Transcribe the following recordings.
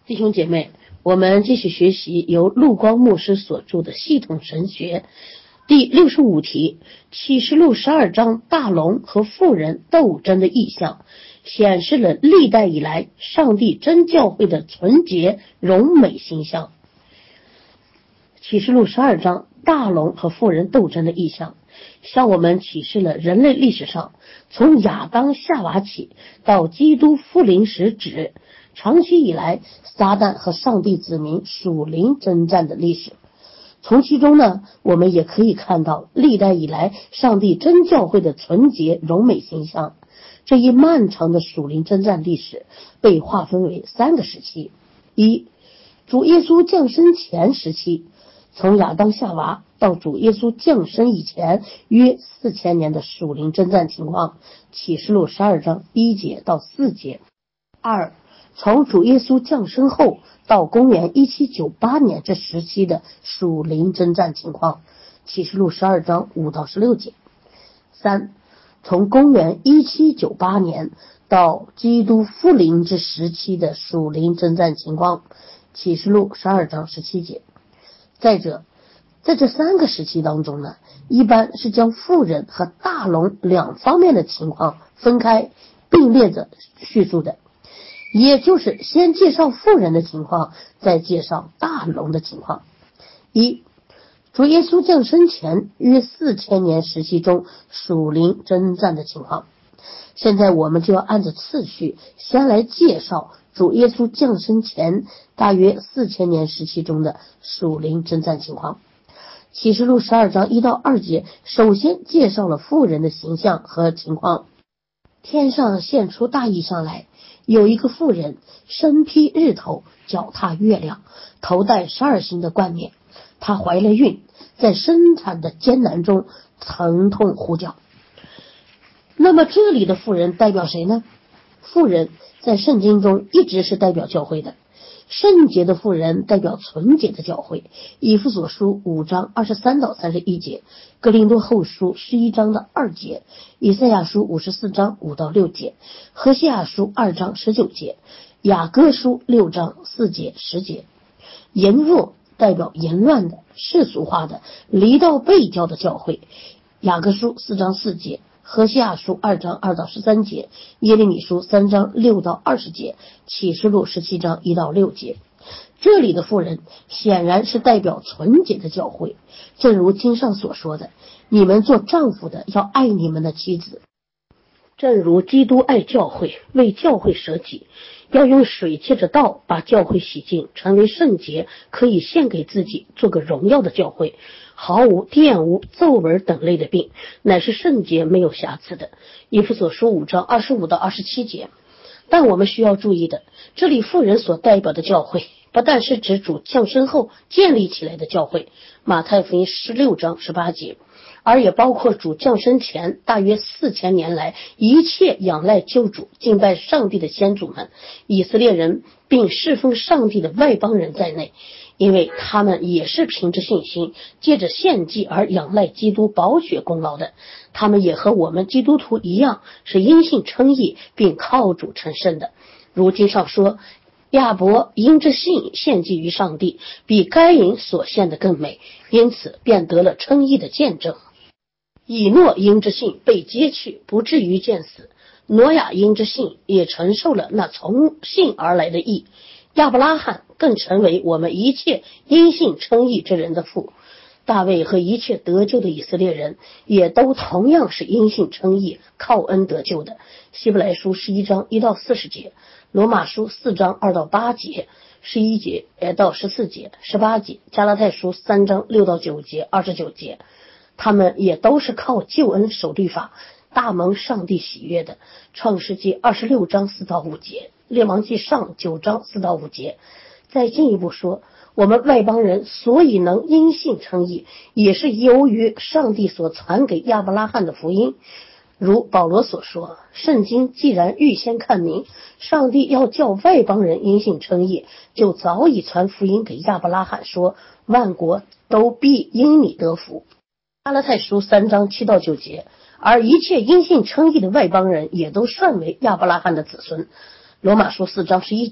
弟兄姐妹，我们继续学习由陆光牧师所著的系统神学第65题，启示录12章大龙和妇人斗争的意象，显示了历代以来上帝真教会的纯洁荣美形象。启示录12章大龙和妇人斗争的意象，向我们启示了人类历史上从亚当夏娃起到基督复临时止，长期以来撒旦和上帝子民属灵征战的历史。从其中呢，我们也可以看到历代以来上帝真教会的纯洁荣美形象。这一漫长的属灵征战历史被划分为3个时期：一、主耶稣降生前时期，从亚当夏娃到主耶稣降生以前约4000年的属灵征战情况，启示录12章1节到4节。二、从主耶稣降生后到公元1798年这时期的属灵征战情况，启示录12章5到16节。三、从公元1798年到基督复临之时期的属灵征战情况，启示录12章17节。再者，在这3个时期当中呢，一般是将妇人和大龙两方面的情况分开并列着叙述的，也就是先介绍妇人的情况，再介绍大龙的情况。一、主耶稣降生前约4000年时期中属灵征战的情况。现在我们就要按照次序先来介绍主耶稣降生前大约4000年时期中的属灵征战情况。启示录12章1到2节首先介绍了妇人的形象和情况。天上现出大异象来，有一个妇人身披日头，脚踏月亮，头戴12星的冠冕。她怀了孕，在生产的艰难中疼痛呼叫。那么这里的妇人代表谁呢？妇人在圣经中一直是代表教会的。圣洁的妇人代表纯洁的教会，以弗所书5章23到31节，哥林多后书11章的2节，以赛亚书54章5到6节，何西阿书2章19节，雅歌书6章4节10节。淫妇代表淫乱的、世俗化的、离道背教的教会，雅各书4章4节，何西阿书2章2到13节，耶利米书3章6到20节，启示录17章1到6节。这里的妇人显然是代表纯洁的教会，正如经上所说的，你们做丈夫的要爱你们的妻子，正如基督爱教会，为教会舍己，要用水借着道把教会洗净，成为圣洁，可以献给自己，做个荣耀的教会，毫无玷污、皱纹等类的病，乃是圣洁没有瑕疵的。以弗所书5章25到27节。但我们需要注意的，这里妇人所代表的教会不但是指主降生后建立起来的教会，马太福音16章18节，而也包括主降生前大约4000年来一切仰赖救主、敬拜上帝的先祖们、以色列人并侍奉上帝的外邦人在内，因为他们也是凭着信心，借着献祭而仰赖基督宝血功劳的。他们也和我们基督徒一样，是因信称义，并靠主成圣的。如经上说，亚伯因着信献祭于上帝，比该隐所献的更美，因此便得了称义的见证。以诺因着信被接去，不至于见死。挪亚因着信也承受了那从信而来的义。亚伯拉罕更成为我们一切因信称义之人的父。大卫和一切得救的以色列人也都同样是因信称义，靠恩得救的。希伯来书11章1到40节，罗马书4章2到8节，11节到14节，18节，加拉太书3章6到9节，29节。他们也都是靠救恩守律法，大蒙上帝喜悦的。创世纪26章4到5节，列王纪上9章4到5节。再进一步说，我们外邦人所以能因信称义，也是由于上帝所传给亚伯拉罕的福音。如保罗所说，圣经既然预先看明上帝要叫外邦人因信称义，就早已传福音给亚伯拉罕说，万国都必因你得福。加拉太书3章7到9节，而一切因信称义的外邦人也都算为亚伯拉罕的子孙。罗马书4章11节，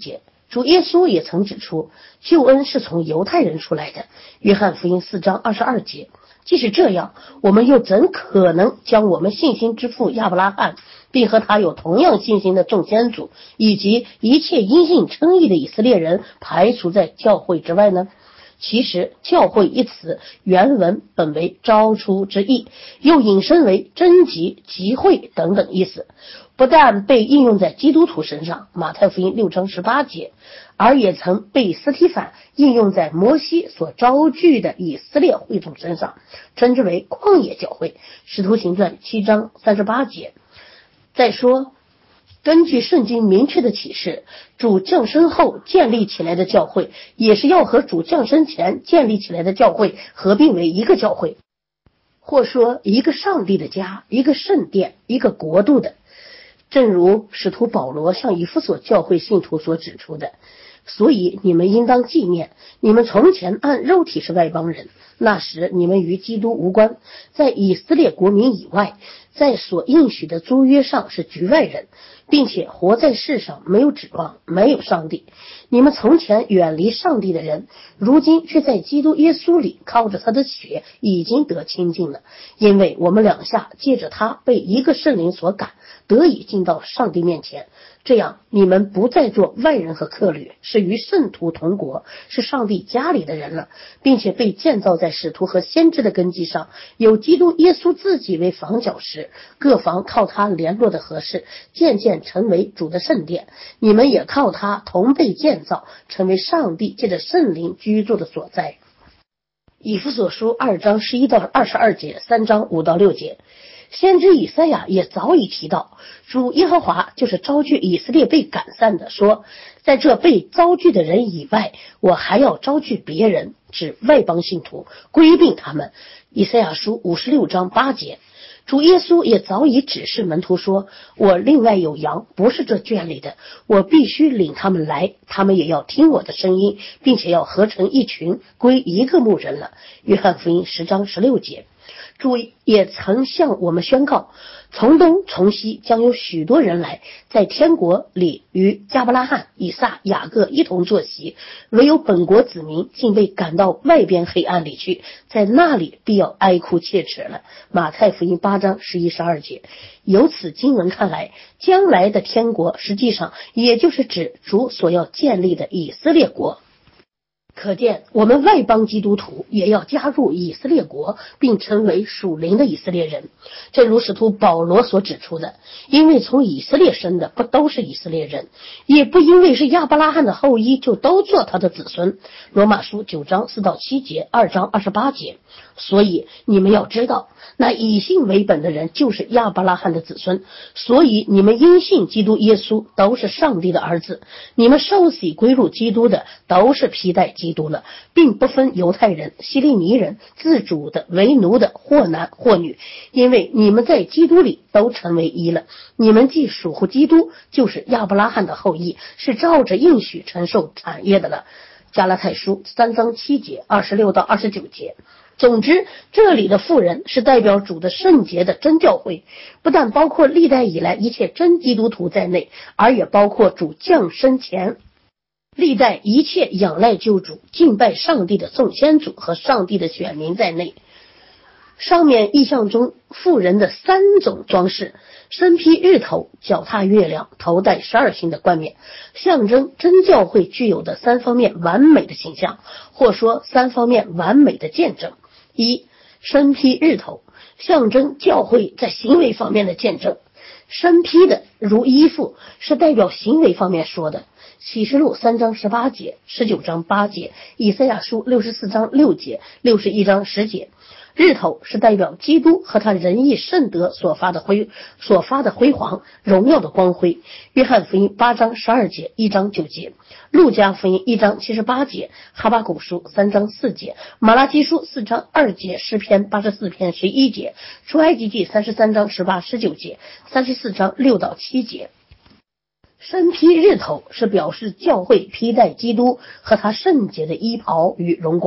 主耶稣也曾指出，救恩是从犹太人出来的，约翰福音4章22节。即使这样，我们又怎可能将我们信心之父亚伯拉罕，并和他有同样信心的众先祖，以及一切因信称义的以色列人排除在教会之外呢？其实教会一词原文本为招出之意，又引申为征集、集会等等意思，不但被应用在基督徒身上，马太福音6章18节，而也曾被司提反应用在摩西所招聚的以色列会众身上，称之为旷野教会，使徒行传7章38节。再说，根据圣经明确的启示，主降生后建立起来的教会，也是要和主降生前建立起来的教会合并为一个教会，或说一个上帝的家，一个圣殿，一个国度的。正如使徒保罗向以弗所教会信徒所指出的，所以你们应当纪念，你们从前按肉体是外邦人，那时你们与基督无关，在以色列国民以外，在所应许的租约上是局外人，并且活在世上没有指望，没有上帝。你们从前远离上帝的人，如今却在基督耶稣里靠着他的血已经得亲近了，因为我们两下借着他被一个圣灵所感，得以进到上帝面前。这样你们不再做外人和客旅，是与圣徒同国，是上帝家里的人了，并且被建造在使徒和先知的根基上，有基督耶稣自己为房角石，各房靠他联络的合适，渐渐成为主的圣殿。你们也靠他同被建造，成为上帝借着圣灵居住的所在。以弗所书2章11到22节，3章5到6节。先知以赛亚也早已提到，主耶和华就是招聚以色列被赶散的，说在这被招聚的人以外，我还要招聚别人，指外邦信徒，归并他们。以赛亚书56章8节。主耶稣也早已指示门徒说，我另外有羊，不是这圈里的，我必须领他们来，他们也要听我的声音，并且要合成一群，归一个牧人了。约翰福音10章16节。主也曾向我们宣告，从东从西将有许多人来，在天国里与亚伯拉罕、以撒、雅各一同坐席，唯有本国子民竟被赶到外边黑暗里去，在那里必要哀哭切齿了。马太福音8章11、12节。由此经文看来，将来的天国实际上也就是指主所要建立的以色列国。可见我们外邦基督徒也要加入以色列国，并成为属灵的以色列人。正如使徒保罗所指出的，因为从以色列生的不都是以色列人，也不因为是亚伯拉罕的后裔就都做他的子孙。罗马书9章4到7节，2章28节。所以你们要知道，那以信为本的人就是亚伯拉罕的子孙，所以你们因信基督耶稣都是上帝的儿子，你们受洗归入基督的都是披戴基督了，并不分犹太人、希利尼人、自主的、为奴的，或男或女，因为你们在基督里都成为一了。你们既属乎基督，就是亚伯拉罕的后裔，是照着应许承受产业的了。加拉太书3章7节26到29节。总之，这里的妇人是代表主的圣洁的真教会，不但包括历代以来一切真基督徒在内，而也包括主降生前历代一切仰赖救主、敬拜上帝的众先祖和上帝的选民在内。上面意象中妇人的3种装饰，身披日头，脚踏月亮，头戴12星的冠冕，象征真教会具有的3方面完美的形象，或说3方面完美的见证。一、身披日头，象征教会在行为方面的见证。身披的如衣服，是代表行为方面说的。启示录3章18节、19章8节，以赛亚书64章6节、61章10节。日头是代表基督和他仁义圣德所发的辉煌荣耀的光辉。约翰福音8章12节、1章9节，路加福音1章78节，哈巴谷书3章4节，马拉基书4章2节，诗篇84篇11节，出埃及记33章18、19节，34章6到7节。身披日头是表示教会披戴基督和他圣洁的衣袍与荣光，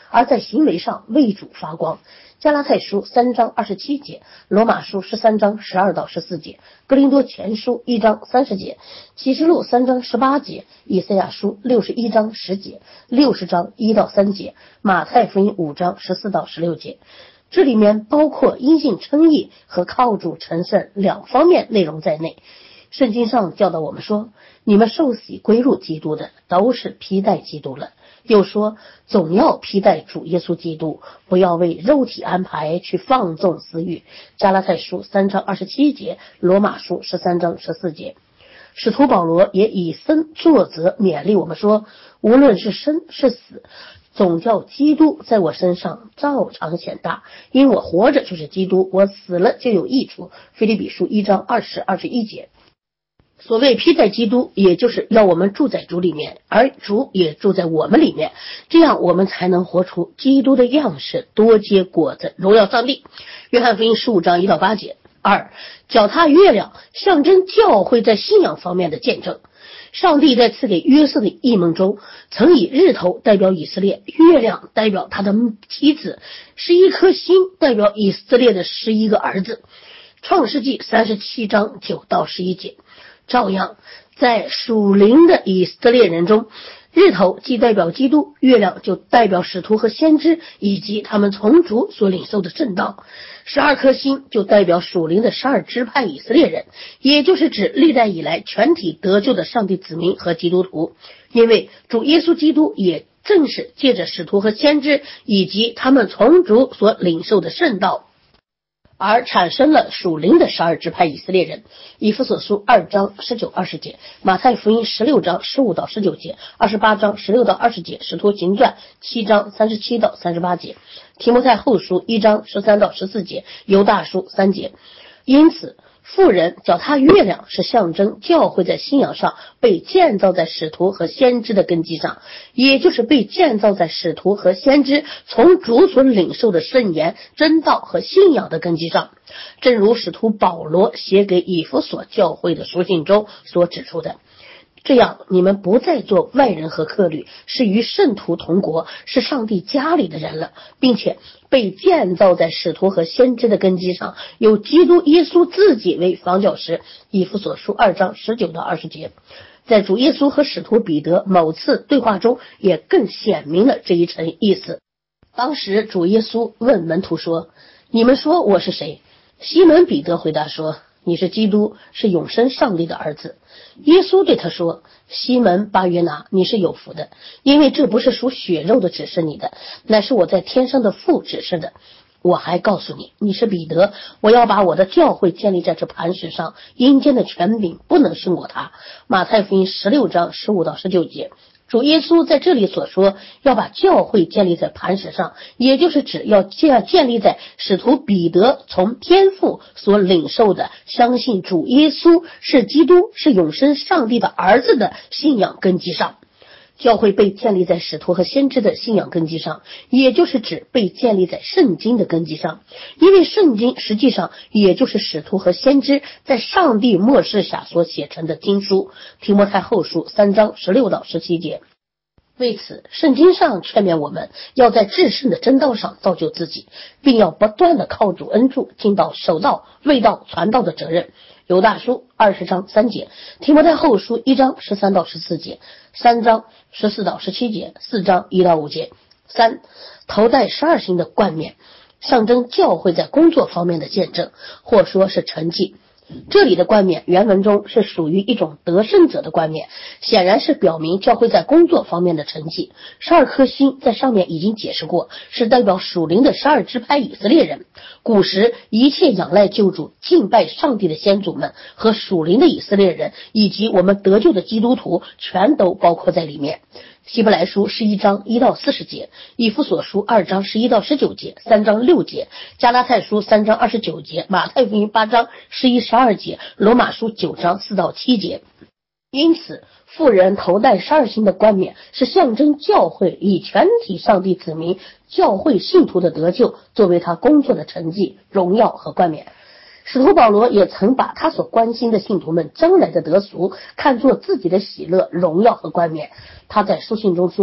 而在行为上为主发光。加拉太书3章27节，罗马书13章12到14节，哥林多前书1章30节，启示录3章18节，以赛亚书61章10节，60章1到3节，马太福音5章14到16节。这里面包括因信称义和靠主成圣两方面内容在内。圣经上教导我们说，你们受洗归入基督的都是披戴基督了，又说总要披戴主耶稣基督，不要为肉体安排去放纵私欲。加拉太书3章27节，罗马书13章14节。使徒保罗也以身作则勉励我们说，无论是生是死，总叫基督在我身上照常显大，因我活着就是基督，我死了就有益处。腓立比书1章20、21节。所谓披戴基督，也就是要我们住在主里面，而主也住在我们里面，这样我们才能活出基督的样式，多结果子，荣耀上帝。约翰福音15章1到8节。2. 脚踏月亮，象征教会在信仰方面的见证。上帝在赐给约瑟的异梦中，曾以日头代表以色列，月亮代表他的妻子，11颗星代表以色列的11个儿子。创世纪37章9到11节。照样，在属灵的以色列人中，日头既代表基督，月亮就代表使徒和先知以及他们从主所领受的正道。12颗星就代表属灵的12支派以色列人，也就是指历代以来全体得救的上帝子民和基督徒。因为主耶稣基督也正是借着使徒和先知以及他们从主所领受的圣道而产生了属灵的12支派以色列人。以弗所书2章19、20节，马太福音16章15到19节，28章16到20节，使徒行传7章37到38节，提摩太后书1章13到14节，犹大书3节。因此妇人脚踏月亮是象征教会在信仰上被建造在使徒和先知的根基上，也就是被建造在使徒和先知从主所领受的圣言、真道和信仰的根基上。正如使徒保罗写给以弗所教会的书信中所指出的，这样你们不再做外人和客旅，是与圣徒同国，是上帝家里的人了，并且被建造在使徒和先知的根基上，有基督耶稣自己为房角石。以弗所书2章19到20节。在主耶稣和使徒彼得某次对话中也更显明了这一层意思。当时主耶稣问门徒说，你们说我是谁？西门彼得回答说，你是基督，是永生上帝的儿子。耶稣对他说，西门巴约拿，你是有福的，因为这不是属血肉的指示你的，乃是我在天上的父指示的。我还告诉你，你是彼得，我要把我的教会建立在这磐石上，阴间的权柄不能胜过他。马太福音16章15到19节。主耶稣在这里所说要把教会建立在磐石上，也就是指要建立在使徒彼得从天父所领受的相信主耶稣是基督，是永生上帝的儿子的信仰根基上。教会被建立在使徒和先知的信仰根基上，也就是指被建立在圣经的根基上，因为圣经实际上也就是使徒和先知在上帝默示下所写成的经书。提摩太后书3章16到17节。为此，圣经上劝勉我们要在至圣的真道上造就自己，并要不断的靠主恩助，尽到守道、卫道、传道的责任。犹大书20章3节，提摩太后书1章13到14节，3章14到17节，4章1到5节。3. 头戴12星的冠冕，象征教会在工作方面的见证，或说是成绩。这里的冠冕原文中是属于一种得胜者的冠冕，显然是表明教会在工作方面的成绩。12颗星在上面已经解释过，是代表属灵的12支派以色列人。古时一切仰赖救主、敬拜上帝的先祖们和属灵的以色列人，以及我们得救的基督徒，全都包括在里面。希伯来书11章1到40节，以弗所书2章11到19节，3章6节，加拉太书3章29节，马太福音8章11、12节，罗马书9章4到7节。因此，妇人头戴12星的冠冕，是象征教会以全体上帝子民、教会信徒的得救作为他工作的成绩、荣耀和冠冕。使徒保罗也曾把他所关心的信徒们将来的得赎看作自己的喜乐、荣耀和冠冕。他在书信中说，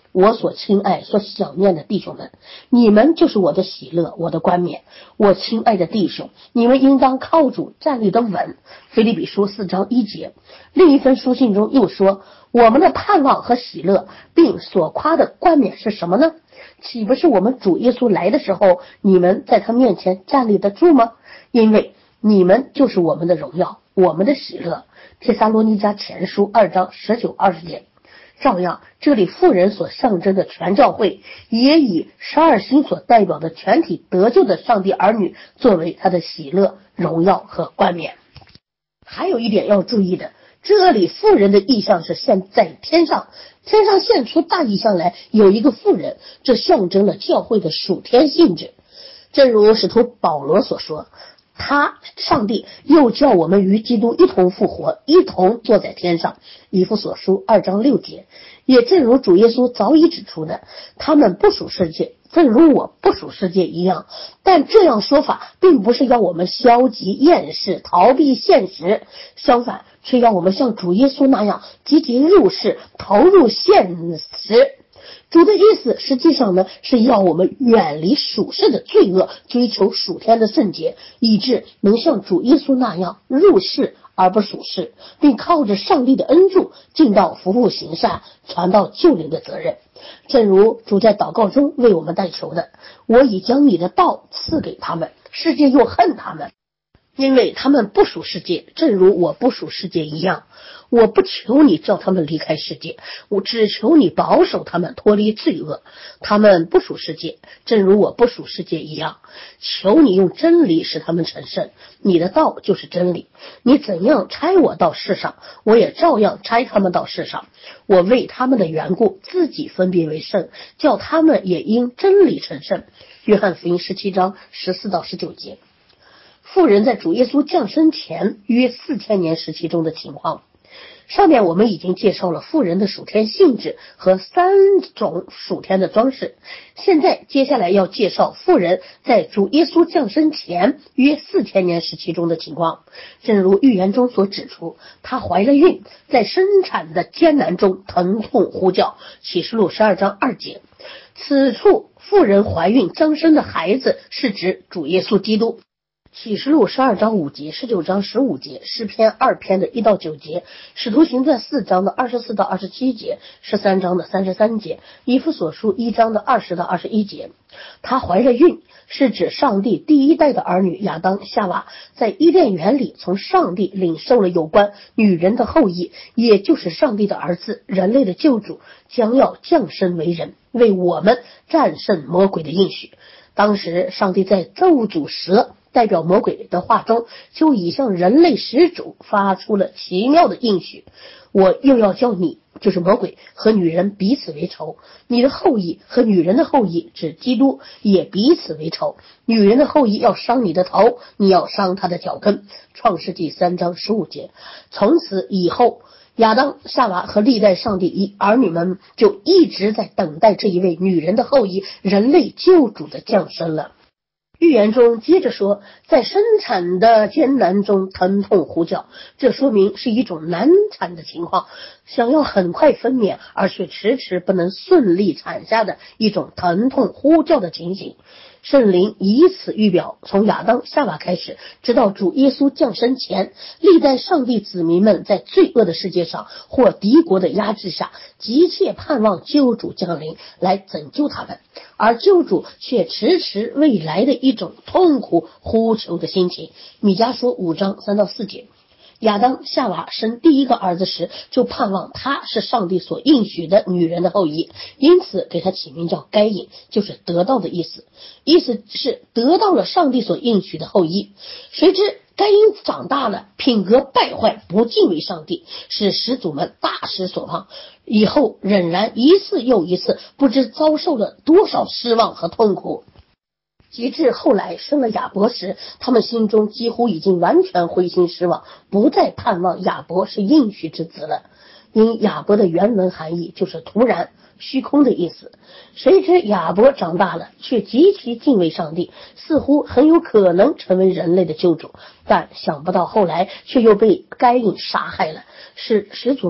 我所亲爱所想念的弟兄们，你们就是我的喜乐，我的冠冕。我亲爱的弟兄，你们应当靠主站立得稳。腓立比书4章1节。另一封书信中又说，我们的盼望和喜乐并所夸的冠冕是什么呢？岂不是我们主耶稣来的时候，你们在他面前站立得住吗？因为你们就是我们的荣耀，我们的喜乐。帖撒罗尼迦前书2章19、20节。照样，这里妇人所象征的全教会，也以12星所代表的全体得救的上帝儿女作为他的喜乐、荣耀和冠冕。还有一点要注意的，这里妇人的意象是现在天上，天上现出大意象来，有一个妇人，这象征了教会的属天性质。正如使徒保罗所说，上帝又叫我们与基督一同复活，一同坐在天上，以弗所书2章6节。也正如主耶稣早已指出的，他们不属世界，正如我不属世界一样。但这样说法并不是要我们消极厌世逃避现实，相反却要我们像主耶稣那样积极入世，投入现实。主的意思实际上呢，是要我们远离属世的罪恶，追求属天的圣洁，以致能像主耶稣那样入世而不属世，并靠着上帝的恩助尽到服务行善、传道救灵的责任。正如主在祷告中为我们代求的，我已将你的道赐给他们，世界又恨他们，因为他们不属世界，正如我不属世界一样。我不求你叫他们离开世界，我只求你保守他们脱离罪恶。他们不属世界，正如我不属世界一样。求你用真理使他们成圣，你的道就是真理。你怎样差我到世上，我也照样差他们到世上。我为他们的缘故自己分别为圣，叫他们也因真理成圣。约翰福音17章14到19节。妇人在主耶稣降生前约4000年时期中的情况。上面我们已经介绍了妇人的属天性质和3种属天的装饰，现在接下来要介绍妇人在主耶稣降生前约4000年时期中的情况。正如预言中所指出，她怀了孕，在生产的艰难中疼痛呼叫，启示录12章2节。此处妇人怀孕将生的孩子是指主耶稣基督。启示录12章5节、19章15节、诗篇2篇的1到9节、使徒行传4章的24到27节、13章的33节、以弗所书1章的20到21节。她怀了孕是指上帝第一代的儿女亚当夏娃在伊甸园里从上帝领受了有关女人的后裔，也就是上帝的儿子，人类的救主将要降生为人，为我们战胜魔鬼的应许。当时上帝在咒诅蛇代表魔鬼的话中，就已向人类始祖发出了奇妙的应许，我又要叫你，就是魔鬼，和女人彼此为仇，你的后裔和女人的后裔，指基督，也彼此为仇，女人的后裔要伤你的头，你要伤她的脚跟。创世纪3章15节。从此以后，亚当夏娃和历代上帝儿女们就一直在等待这一位女人的后裔，人类救主的降生了。预言中接着说，在生产的艰难中疼痛呼叫，这说明是一种难产的情况，想要很快分娩而却迟迟不能顺利产下的一种疼痛呼叫的情形。圣灵以此预表，从亚当夏娃开始，直到主耶稣降生前，历代上帝子民们在罪恶的世界上或敌国的压制下，急切盼望救主降临来拯救他们，而救主却迟迟未来的一种痛苦呼求的心情。米迦书5章3到4节。亚当夏娃生第一个儿子时，就盼望他是上帝所应许的女人的后裔，因此给他起名叫该隐，就是得到的意思，意思是得到了上帝所应许的后裔。谁知该隐长大了，品格败坏，不敬畏上帝，使始祖们大失所望，以后仍然一次又一次，不知遭受了多少失望和痛苦。及至后来生了亚伯时，他们心中几乎已经完全灰心失望，不再盼望亚伯是应许之子了。因亚伯的原文含义就是突然、虚空的意思。谁知亚伯长大了，却极其敬畏上帝，似乎很有可能成为人类的救主，但想不到后来却又被该隐杀害了，使始祖们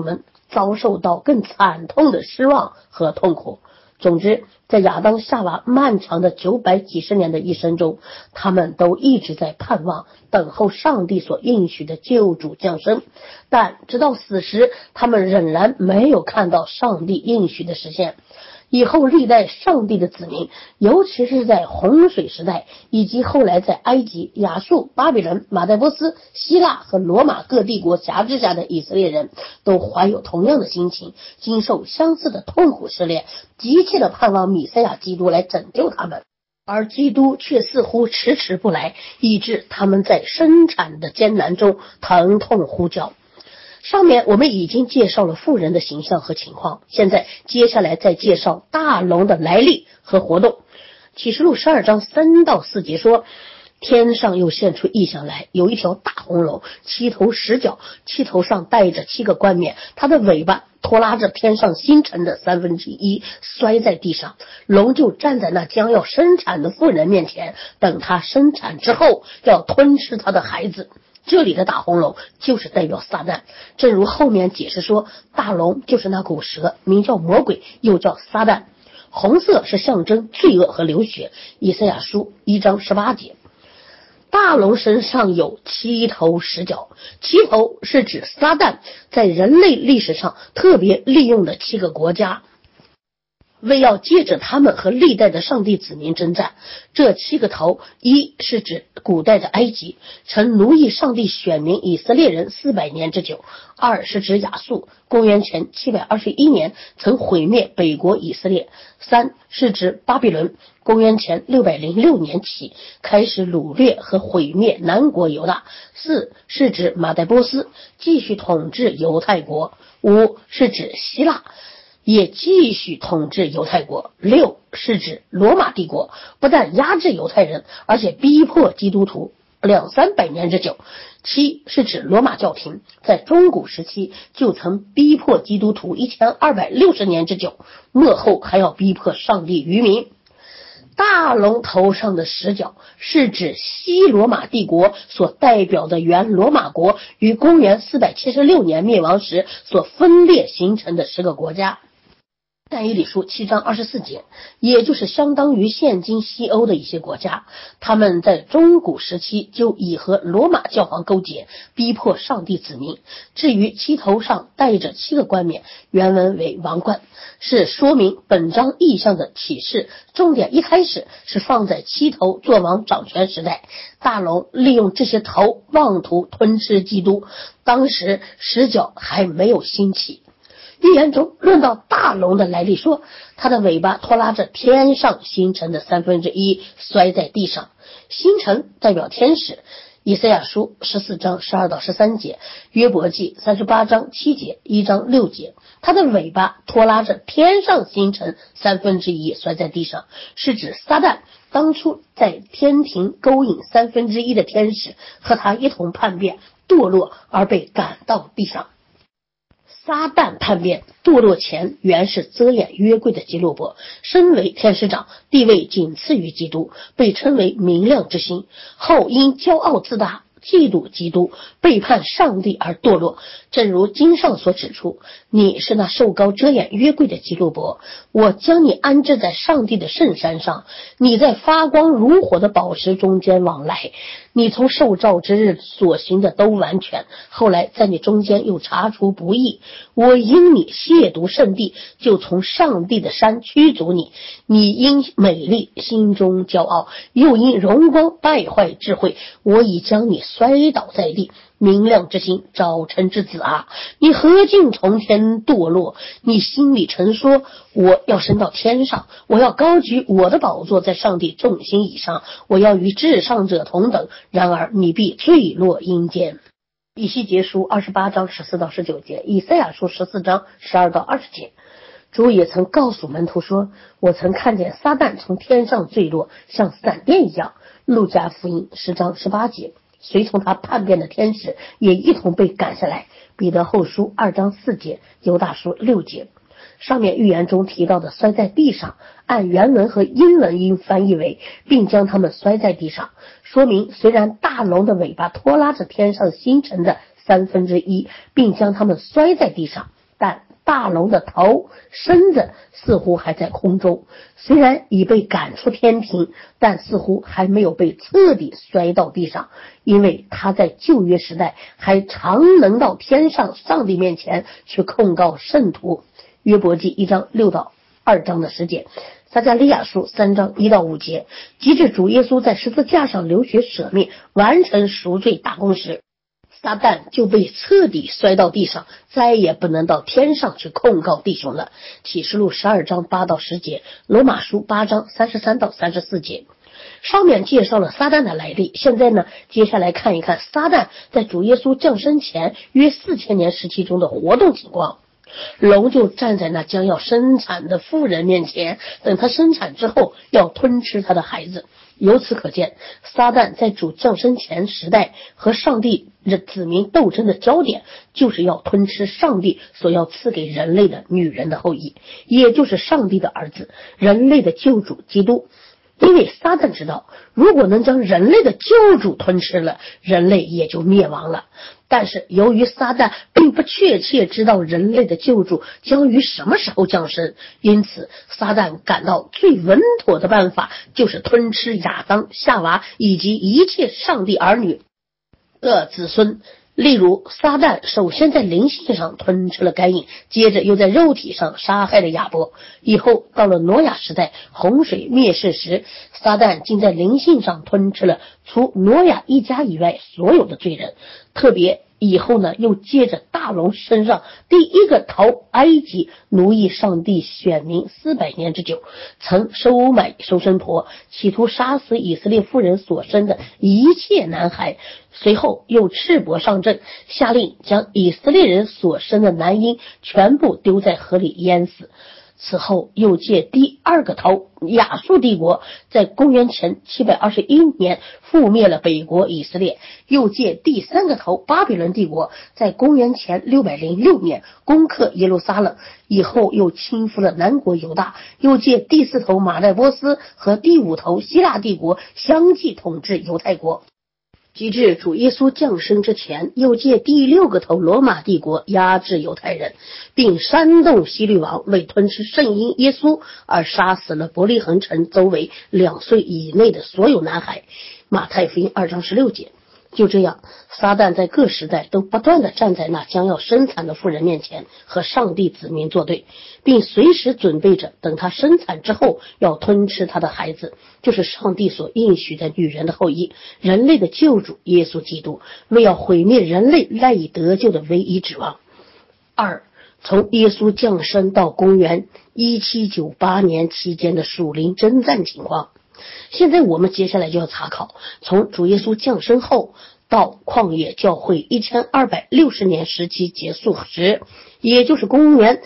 遭受到更惨痛的失望和痛苦。总之，在亚当夏娃漫长的900几十年的一生中，他们都一直在盼望等候上帝所应许的救主降生，但直到死时，他们仍然没有看到上帝应许的实现。以后历代上帝的子民，尤其是在洪水时代，以及后来在埃及、亚述、巴比伦、马代波斯、希腊和罗马各帝国辖制下的以色列人，都怀有同样的心情，经受相似的痛苦试炼，急切的盼望弥赛亚基督来拯救他们，而基督却似乎迟迟不来，以致他们在生产的艰难中疼痛呼叫。上面我们已经介绍了妇人的形象和情况，现在接下来再介绍大龙的来历和活动。启示录12章3到4节说，天上又现出异象来，有一条大红龙，7头10角，7头上带着7个冠冕，它的尾巴拖拉着天上星辰的1/3，摔在地上。龙就站在那将要生产的妇人面前，等她生产之后要吞吃她的孩子。这里的大红龙就是代表撒旦，正如后面解释说，大龙就是那股蛇，名叫魔鬼，又叫撒旦。红色是象征罪恶和流血，以赛亚书1章18节。大龙身上有7头10角，7头是指撒旦在人类历史上特别利用的7个国家，为要借着他们和历代的上帝子民征战。这7个头，一是指古代的埃及，曾奴役上帝选民以色列人400年之久；二是指亚述，公元前721年曾毁灭北国以色列；三是指巴比伦，公元前606年起开始掳掠和毁灭南国犹大；四是指马代波斯，继续统治犹太国；五是指希腊，也继续统治犹太国；六是指罗马帝国，不但压制犹太人，而且逼迫基督徒200-300年之久；七是指罗马教廷，在中古时期就曾逼迫基督徒1260年之久，末后还要逼迫上帝余民。大龙头上的10角是指西罗马帝国所代表的原罗马国于公元476年灭亡时所分裂形成的10个国家。但以理书7章24节，也就是相当于现今西欧的一些国家，他们在中古时期就已和罗马教皇勾结，逼迫上帝子民。至于7头上带着7个冠冕，原文为王冠，是说明本章意象的启示，重点一开始是放在7头作王掌权时代，大龙利用这些头妄图吞吃基督，当时10角还没有兴起。预言中论到大龙的来历说，它的尾巴拖拉着天上星辰的1/3，摔在地上。星辰代表天使，以赛亚书14章12到13节，约伯记38章7节，1章6节。它的尾巴拖拉着天上星辰1/3，摔在地上，是指撒旦当初在天庭勾引1/3的天使，和他一同叛变堕落而被赶到地上。撒旦叛变堕落前原是遮掩约柜的基路伯，身为天使长，地位仅次于基督，被称为明亮之星，后因骄傲自大，嫉妒基督，背叛上帝而堕落。正如经上所指出，你是那受膏遮掩约柜的基路伯，我将你安置在上帝的圣山上，你在发光如火的宝石中间往来，你从受造之日所行的都完全，后来在你中间又查出不义，我因你亵渎圣地，就从上帝的山驱逐你，你因美丽心中骄傲，又因荣光败坏智慧，我已将你摔倒在地。明亮之星，早晨之子啊，你何竟从天堕落？你心里曾说，我要升到天上，我要高举我的宝座在上帝众星以上，我要与至上者同等，然而你必坠落阴间。以西结书28章14到19节，以赛亚书14章12到20节。主也曾告诉门徒说，我曾看见撒旦从天上坠落，像闪电一样。路加福音10章18节。随从他叛变的天使也一同被赶下来。彼得后书2章4节，犹大书6节。上面预言中提到的摔在地上，按原文和英文应翻译为并将他们摔在地上，说明虽然大龙的尾巴拖拉着天上星辰的1/3，并将他们摔在地上， 但大龙的头身子似乎还在空中，虽然已被赶出天庭，但似乎还没有被彻底摔到地上，因为他在旧约时代还常能到天上上帝面前去控告圣徒。约伯记1章6到2章的10节，撒迦利亚书3章1到5节，及至主耶稣在十字架上流血舍命，完成赎罪大功时，撒旦就被彻底摔到地上，再也不能到天上去控告弟兄了。启示录12章8到10节，罗马书8章33到34节。上面介绍了撒旦的来历，现在呢，接下来看一看撒旦在主耶稣降生前约4000年时期中的活动情况。龙就站在那将要生产的妇人面前，等他生产之后要吞吃他的孩子。由此可见，撒旦在主降生前时代和上帝子民斗争的焦点，就是要吞吃上帝所要赐给人类的女人的后裔，也就是上帝的儿子，人类的救主基督。因为撒旦知道，如果能将人类的救主吞吃了，人类也就灭亡了。但是由于撒旦并不确切知道人类的救主将于什么时候降生，因此撒旦感到最稳妥的办法就是吞吃亚当、夏娃以及一切上帝儿女的子孙。例如，撒旦首先在灵性上吞吃了该隐，接着又在肉体上杀害了亚伯。以后到了挪亚时代，洪水灭世时，撒旦竟在灵性上吞吃了除挪亚一家以外所有的罪人。特别以后呢，又借着大龙身上第一个逃埃及奴役上帝选民400年之久，曾收买收生婆，企图杀死以色列妇人所生的一切男孩。随后又赤膊上阵，下令将以色列人所生的男婴全部丢在河里淹死。此后又借第二个头亚述帝国在公元前721年覆灭了北国以色列，又借第三个头巴比伦帝国在公元前606年攻克耶路撒冷，以后又侵覆了南国犹大，又借第四头马代波斯和第五头希腊帝国相继统治犹太国。及至主耶稣降生之前，又借第6个头罗马帝国压制犹太人，并煽动希律王为吞吃圣婴耶稣而杀死了伯利恒城周围2岁以内的所有男孩。马太福音2章16节。就这样，撒旦在各时代都不断地站在那将要生产的妇人面前，和上帝子民作对，并随时准备着等他生产之后要吞吃他的孩子，就是上帝所应许的女人的后裔，人类的救主耶稣基督，为要毁灭人类赖以得救的唯一指望。二，从耶稣降生到公元1798年期间的属灵征战情况。现在我们接下来就要查考从主耶稣降生后到旷野教会1260年时期结束时，也就是公元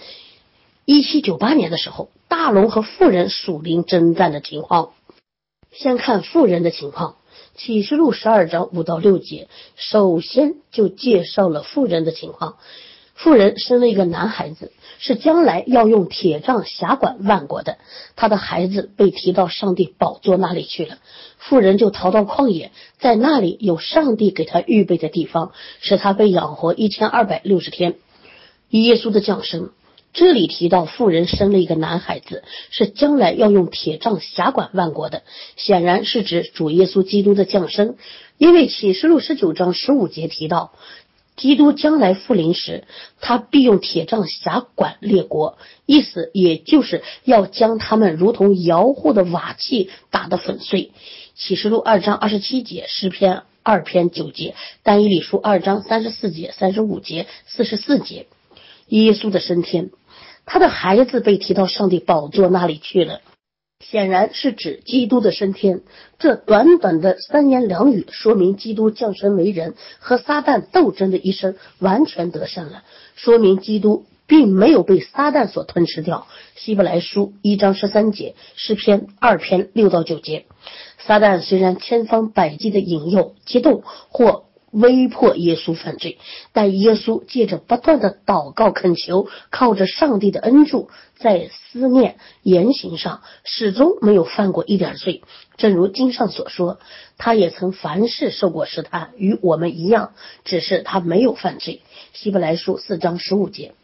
1798年的时候，大龙和妇人属灵征战的情况。先看妇人的情况，启示录12章5到6节，首先就介绍了妇人的情况。妇人生了一个男孩子，是将来要用铁杖辖管万国的。他的孩子被提到上帝宝座那里去了，妇人就逃到旷野，在那里有上帝给他预备的地方，使他被养活1260天。耶稣的降生，这里提到妇人生了一个男孩子，是将来要用铁杖辖管万国的，显然是指主耶稣基督的降生。因为启示录19章15节提到，基督将来复临时，他必用铁杖辖管列国，意思也就是要将他们如同窑户的瓦器打得粉碎。启示录2章27节，诗篇2篇9节，但以理书2章34节、35节、44节。耶稣的升天，他的孩子被提到上帝宝座那里去了，显然是指基督的升天。这短短的3言2语说明基督降生为人和撒旦斗争的一生完全得胜了，说明基督并没有被撒旦所吞吃掉。希伯来书1章13节，诗篇2篇6到9节。撒旦虽然千方百计的引诱、激动或威迫耶稣犯罪，但耶稣借着不断的祷告恳求，靠着上帝的恩助，在思念言行上始终没有犯过一点罪。正如经上所说，他也曾凡事受过试探，与我们一样，只是他没有犯罪。希伯来书4章15节。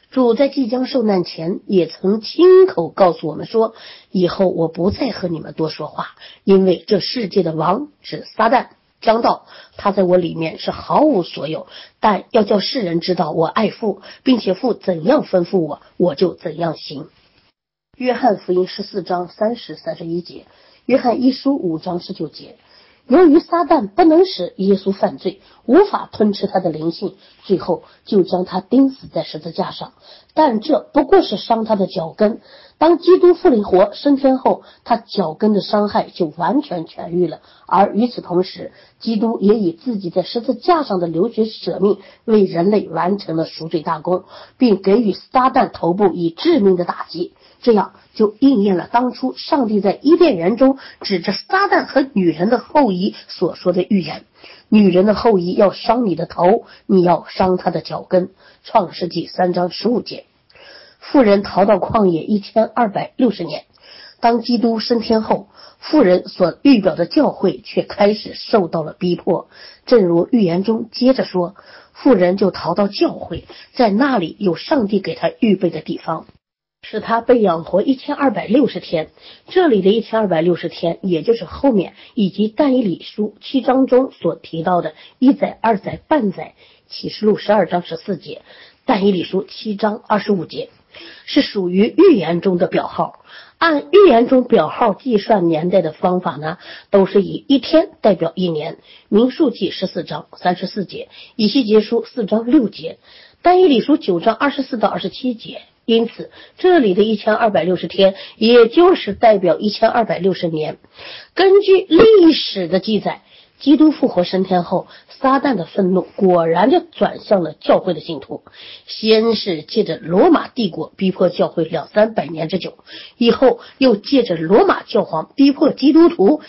主在即将受难前也曾亲口告诉我们说，以后我不再和你们多说话，因为这世界的王指撒旦将到，他在我里面是毫无所有，但要叫世人知道我爱父，并且父怎样吩咐我，我就怎样行。约翰福音14章30、31节，约翰一书5章19节。由于撒旦不能使耶稣犯罪，无法吞吃他的灵性，最后就将他钉死在十字架上。但这不过是伤他的脚跟。当基督复活升天后，他脚跟的伤害就完全痊愈了。而与此同时，基督也以自己在十字架上的流血舍命，为人类完成了赎罪大功，并给予撒旦头部以致命的打击。这样就应验了当初上帝在伊甸园中指着撒旦和女人的后裔所说的预言，女人的后裔要伤你的头，你要伤她的脚跟。创世纪3章15节。妇人逃到旷野1260年，当基督升天后，妇人所预表的教会却开始受到了逼迫。正如预言中接着说，妇人就逃到教会，在那里有上帝给她预备的地方，使他被养活1260天。这里的1260天也就是后面以及但以理书7章中所提到的1载、2载、半载，启示录12章14节，但以理书7章25节，是属于预言中的表号。按预言中表号计算年代的方法呢，都是以一天代表一年。民数记14章34节，以西结书4章6节，但以理书9章24到27节。因此这里的1260天也就是代表1260年。根据历史的记载，基督复活升天后，撒旦的愤怒果然就转向了教会的信徒。先是借着罗马帝国逼迫教会200-300年之久，以后又借着罗马教皇逼迫基督徒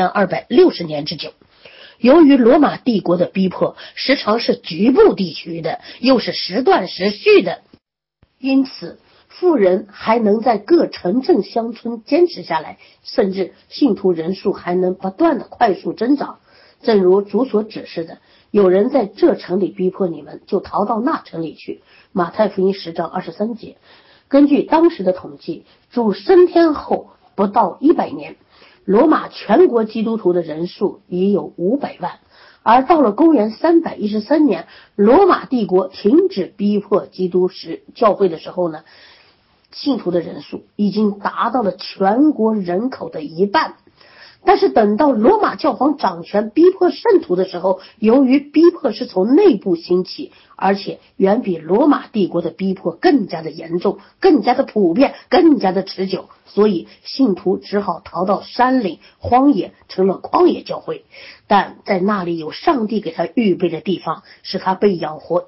1260年之久。由于罗马帝国的逼迫时常是局部地区的，又是时断时续的，因此妇人还能在各城镇乡村坚持下来，甚至信徒人数还能不断的快速增长。正如主所指示的，有人在这城里逼迫你们，就逃到那城里去。马太福音10章23节。根据当时的统计，主升天后不到100年，罗马全国基督徒的人数已有500万。而到了公元313年，罗马帝国停止逼迫基督教会的时候呢，信徒的人数已经达到了全国人口的1半。但是等到罗马教皇掌权逼迫圣徒的时候，由于逼迫是从内部兴起，而且远比罗马帝国的逼迫更加的严重，更加的普遍，更加的持久，所以信徒只好逃到山岭荒野，成了旷野教会。但在那里有上帝给他预备的地方，使他被养活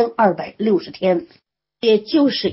1260天，也就是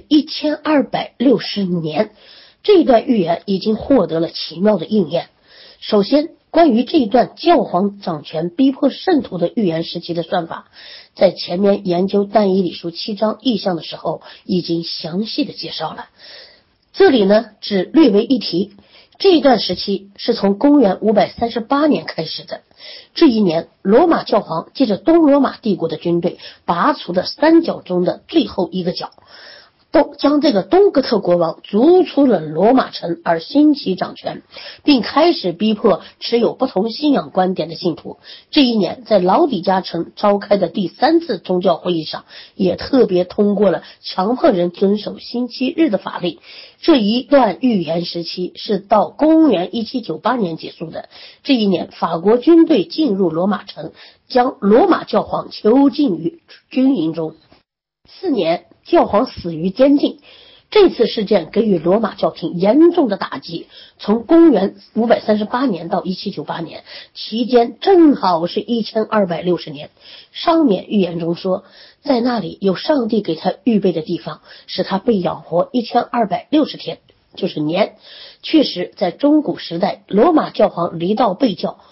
1260年。这段预言已经获得了奇妙的应验。首先，关于这一段教皇掌权逼迫圣徒的预言时期的算法，在前面研究但以理书7章异象的时候已经详细的介绍了，这里呢只略为一提。这一段时期是从公元538年开始的。这一年，罗马教皇借着东罗马帝国的军队拔除了三角中的最后一个角，都将这个东哥特国王逐出了罗马城，而兴起掌权，并开始逼迫持有不同信仰观点的信徒。这一年，在老底嘉城召开的第3次宗教会议上，也特别通过了强迫人遵守星期日的法令。这一段预言时期是到公元1798年结束的。这一年，法国军队进入罗马城，将罗马教皇囚禁于军营中。4年，教皇死于监禁。这次事件给予罗马教廷严重的打击。从公元538年到1798年期间，正好是1260年。上面预言中说，在那里有上帝给他预备的地方，使他被养活1260天，就是年。确实，在中古时代，罗马教皇离道背教，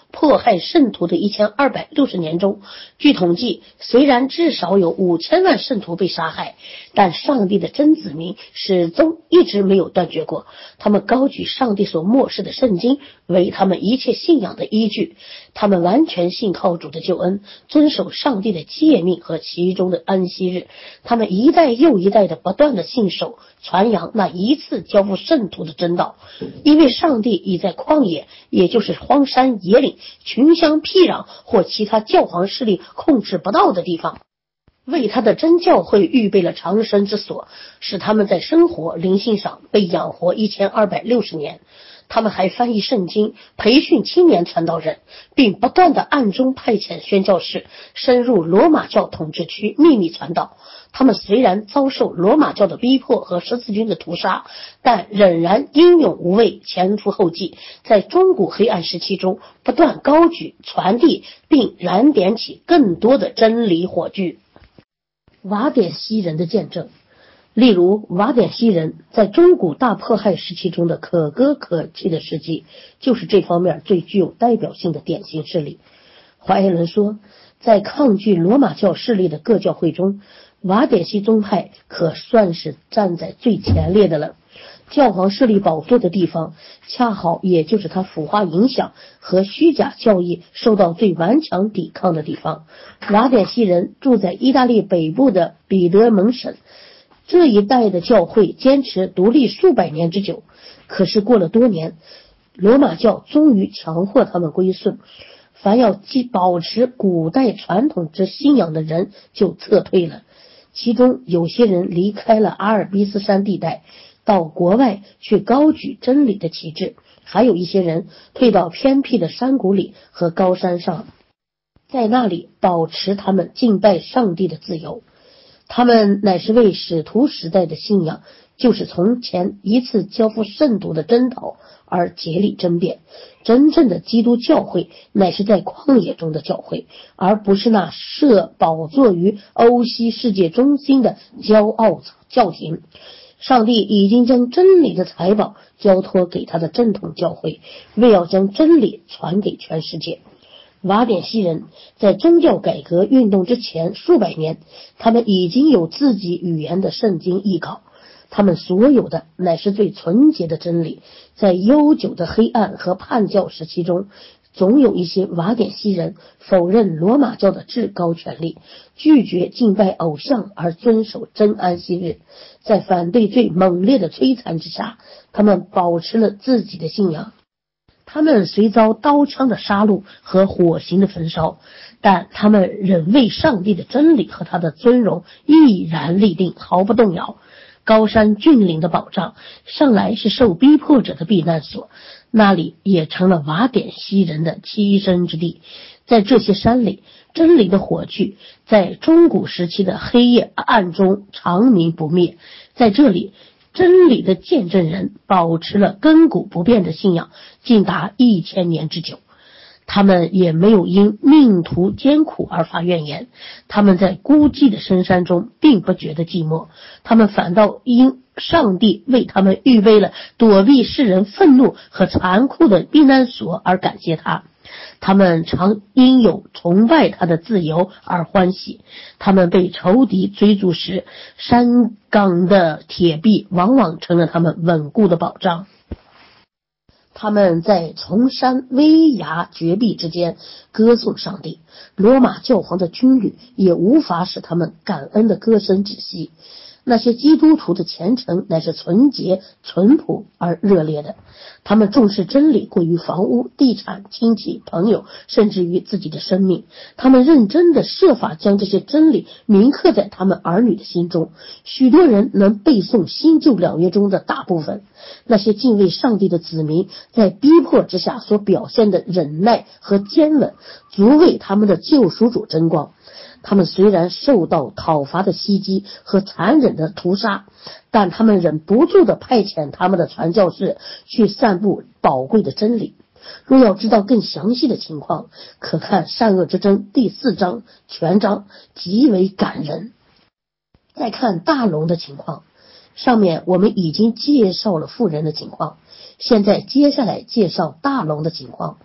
迫害圣徒的1260年中，据统计，虽然至少有5000万圣徒被杀害，但上帝的真子民始终一直没有断绝过。他们高举上帝所漠视的圣经为他们一切信仰的依据，他们完全信靠主的救恩，遵守上帝的诫命和其中的安息日。他们一代又一代的不断的信守传扬那一次交付圣徒的真道，因为上帝已在旷野，也就是荒山野岭、群乡僻壤或其他教皇势力控制不到的地方，为他的真教会预备了长生之所，使他们在生活灵性上被养活1260年。他们还翻译圣经，培训青年传道人，并不断地暗中派遣宣教士深入罗马教统治区秘密传道。他们虽然遭受罗马教的逼迫和十字军的屠杀，但仍然英勇无畏，前赴后继，在中古黑暗时期中不断高举、传递并燃点起更多的真理火炬。瓦典西人的见证，例如瓦典西人在中古大迫害时期中的可歌可泣的事迹，就是这方面最具有代表性的典型事例。怀耶伦说，在抗拒罗马教势力的各教会中，瓦典西宗派可算是站在最前列的了。教皇势力宝座的地方，恰好也就是他腐化影响和虚假教义受到最顽强抵抗的地方。瓦典西人住在意大利北部的彼得蒙省，这一带的教会坚持独立数百年之久，可是过了多年，罗马教终于强迫他们归顺，凡要保持古代传统之信仰的人就撤退了。其中有些人离开了阿尔卑斯山地带，到国外去高举真理的旗帜，还有一些人退到偏僻的山谷里和高山上，在那里保持他们敬拜上帝的自由。他们乃是为使徒时代的信仰，就是从前一次交付圣徒的真道而竭力争辩。真正的基督教会乃是在旷野中的教会，而不是那设宝座于欧西世界中心的骄傲教廷。上帝已经将真理的财宝交托给他的正统教会，为要将真理传给全世界。瓦典西人在宗教改革运动之前数百年，他们已经有自己语言的圣经译稿，他们所有的乃是最纯洁的真理。在悠久的黑暗和叛教时期中，总有一些瓦典西人否认罗马教的至高权力，拒绝敬拜偶像而遵守真安息日。在反对最猛烈的摧残之下，他们保持了自己的信仰。他们虽遭刀枪的杀戮和火刑的焚烧，但他们仍为上帝的真理和他的尊荣毅然立定，毫不动摇。高山峻岭的保障向来是受逼迫者的避难所，那里也成了瓦典西人的栖身之地。在这些山里，真理的火炬在中古时期的黑夜暗中长明不灭。在这里，真理的见证人保持了亘古不变的信仰，竟达1000年之久。他们也没有因命途艰苦而发怨言，他们在孤寂的深山中并不觉得寂寞，他们反倒因上帝为他们预备了躲避世人愤怒和残酷的避难所而感谢他。他们常因有崇拜他的自由而欢喜，他们被仇敌追逐时，山岗的铁壁往往成了他们稳固的保障。他们在崇山危崖绝壁之间歌颂上帝，罗马教皇的军旅也无法使他们感恩的歌声止息。那些基督徒的虔诚乃是纯洁、淳朴而热烈的，他们重视真理过于房屋、地产、亲戚、朋友，甚至于自己的生命。他们认真地设法将这些真理铭刻在他们儿女的心中。许多人能背诵新旧两约中的大部分。那些敬畏上帝的子民在逼迫之下所表现的忍耐和坚稳，足为他们的救赎主争光。他们虽然受到讨伐的袭击和残忍的屠杀，但他们忍不住地派遣他们的传教士去散布宝贵的真理。若要知道更详细的情况，可看《善恶之争》第4章全章，极为感人。再看大龙的情况，上面我们已经介绍了妇人的情况，现在接下来介绍大龙的情况。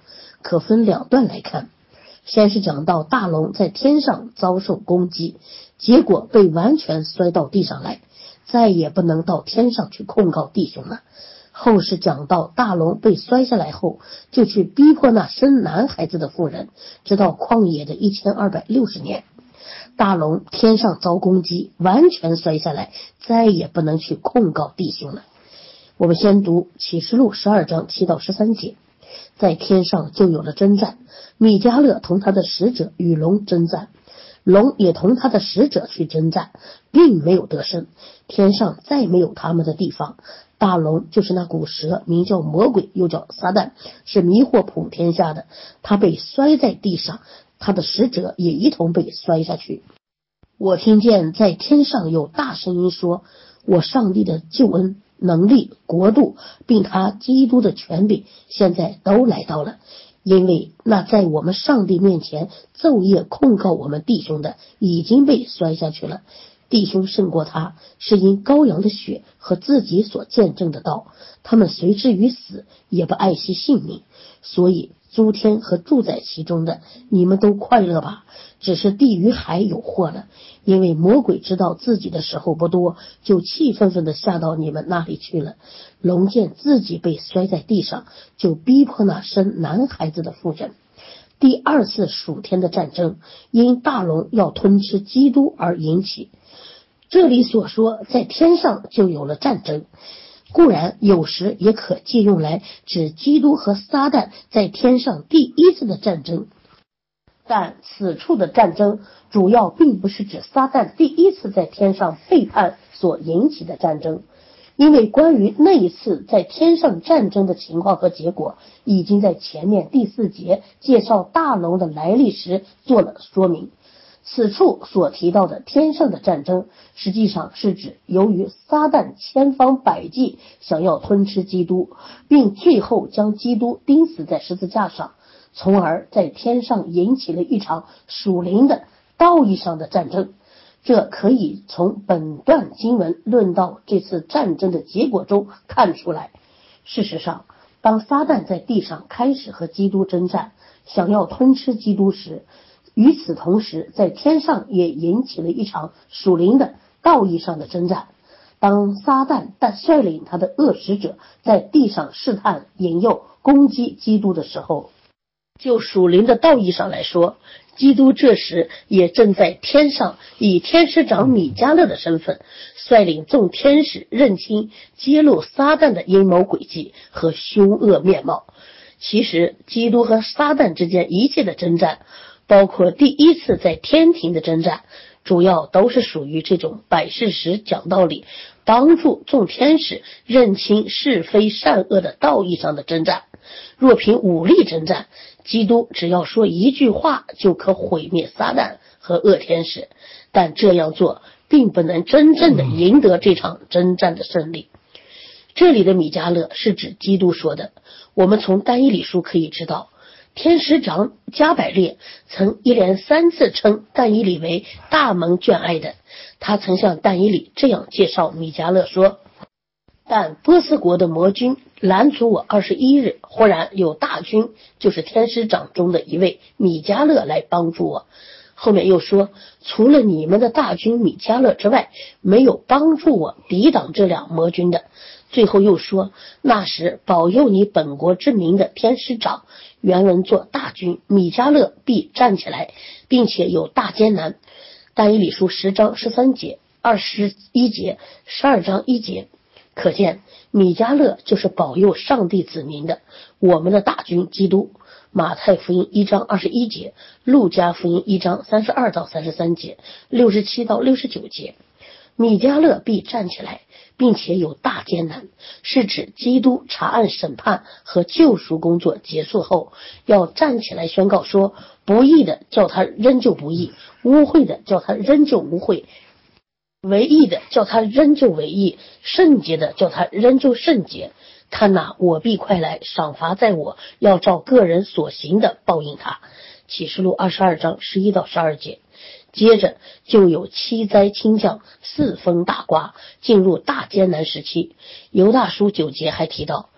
可分两段来看。先是讲到大龙在天上遭受攻击，结果被完全摔到地上来，再也不能到天上去控告弟兄了。后是讲到大龙被摔下来后，就去逼迫那生男孩子的妇人，直到旷野的1260年。大龙天上遭攻击，完全摔下来，再也不能去控告弟兄了。我们先读启示录12章7到13节。在天上就有了征战，米迦勒同他的使者与龙征战，龙也同他的使者去征战，并没有得胜。天上再没有他们的地方。大龙就是那古蛇，名叫魔鬼，又叫撒旦，是迷惑普天下的。他被摔在地上，他的使者也一同被摔下去。我听见在天上有大声音说，我上帝的救恩、能力、国度，并他基督的权柄，现在都来到了。因为那在我们上帝面前昼夜控告我们弟兄的，已经被摔下去了。弟兄胜过他，是因羔羊的血和自己所见证的道，他们随之于死，也不爱惜性命。所以诸天和住在其中的，你们都快乐吧。只是地与海有祸了，因为魔鬼知道自己的时候不多，就气愤愤地下到你们那里去了。龙见自己被摔在地上，就逼迫那生男孩子的妇人。第二次属天的战争因大龙要吞吃基督而引起。这里所说在天上就有了战争，固然有时也可借用来指基督和撒旦在天上第一次的战争，但此处的战争主要并不是指撒旦第一次在天上背叛所引起的战争，因为关于那一次在天上战争的情况和结果，已经在前面第4节介绍大龙的来历时做了说明。此处所提到的天上的战争，实际上是指由于撒旦千方百计想要吞吃基督，并最后将基督钉死在十字架上，从而在天上引起了一场属灵的道义上的战争。这可以从本段经文论到这次战争的结果中看出来。事实上，当撒旦在地上开始和基督征战，想要吞吃基督时，与此同时在天上也引起了一场属灵的道义上的征战。当撒旦率领他的恶使者在地上试探、引诱、攻击基督的时候，就属灵的道义上来说，基督这时也正在天上以天使长米迦勒的身份，率领众天使认清揭露撒旦的阴谋诡计和凶恶面貌。其实基督和撒旦之间一切的征战，包括第一次在天庭的征战，主要都是属于这种摆事实、讲道理，帮助众天使认清是非善恶的道义上的征战。若凭武力征战，基督只要说一句话就可毁灭撒旦和恶天使，但这样做并不能真正的赢得这场征战的胜利。这里的米迦勒是指基督说的。我们从但以理书可以知道，天使长加百列曾一连3次称但以理为大蒙眷爱的。他曾向但以理这样介绍米迦勒说，但波斯国的魔军拦阻我21日，忽然有大军，就是天使长中的一位米迦勒来帮助我。后面又说，除了你们的大军米迦勒之外，没有帮助我抵挡这两魔军的。最后又说，那时保佑你本国之民的天使长，原文作大军，米迦勒必站起来，并且有大艰难。但以理书10章13节、21节、12章1节，可见米迦勒就是保佑上帝子民的，我们的大军基督。马太福音1章21节，路加福音1章32到33节、67到69节。米迦勒必站起来，并且有大艰难，是指基督查案审判和救赎工作结束后，要站起来宣告说，不义的叫他仍旧不义，污秽的叫他仍旧污秽，为义的叫他仍旧为义，圣洁的叫他仍旧圣洁。看哪，我必快来，赏罚在我，要照个人所行的报应他。启示录22章11到12节。接着就有7灾倾降，4风大刮，进入大艰难时期。犹大书9节还提到，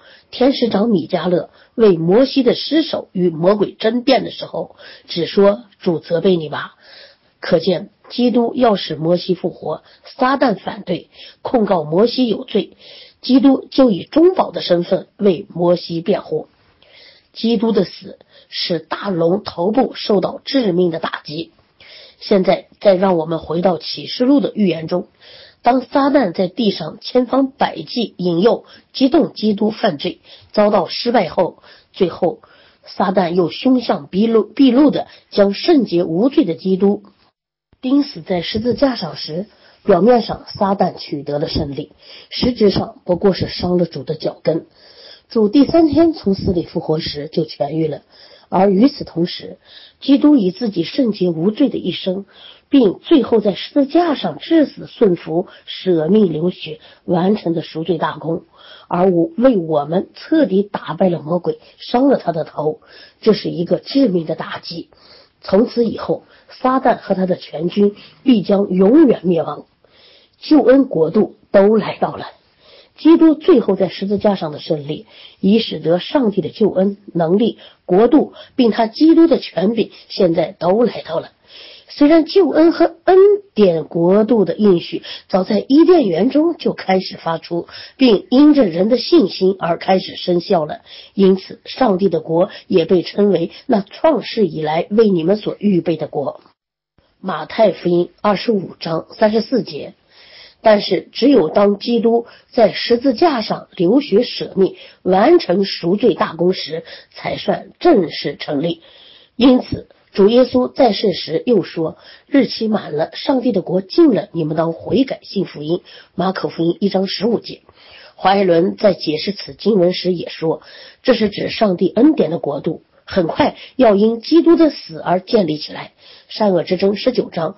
天使长米迦勒为摩西的尸首与魔鬼争辩的时候，只说主责备你吧。可见基督要使摩西复活，撒旦反对，控告摩西有罪，基督就以中保的身份为摩西辩护。基督的死使大龙头部受到致命的打击。现在再让我们回到启示录的预言中，当撒旦在地上千方百计引诱激动基督犯罪，遭到失败后，最后撒旦又凶相毕露的将圣洁无罪的基督钉死在十字架上时，表面上撒旦取得了胜利，实质上不过是伤了主的脚跟。主第3天从死里复活时就痊愈了，而与此同时，基督以自己圣洁无罪的一生，并最后在十字架上至死顺服、舍命流血完成的赎罪大功，而为我们彻底打败了魔鬼，伤了他的头，这是一个致命的打击。从此以后，撒旦和他的全军必将永远灭亡，救恩国度都来到了。基督最后在十字架上的胜利，已使得上帝的救恩、能力、国度，并他基督的权柄现在都来到了。虽然救恩和恩典国度的应许早在伊甸园中就开始发出，并因着人的信心而开始生效了，因此上帝的国也被称为那创世以来为你们所预备的国。马太福音25章34节。但是只有当基督在十字架上流血舍命，完成赎罪大功时，才算正式成立。因此主耶稣在世时又说，日期满了，上帝的国近了，你们当悔改信福音。马可福音1章15节。华爱伦在解释此经文时也说，这是指上帝恩典的国度很快要因基督的死而建立起来。善恶之争19章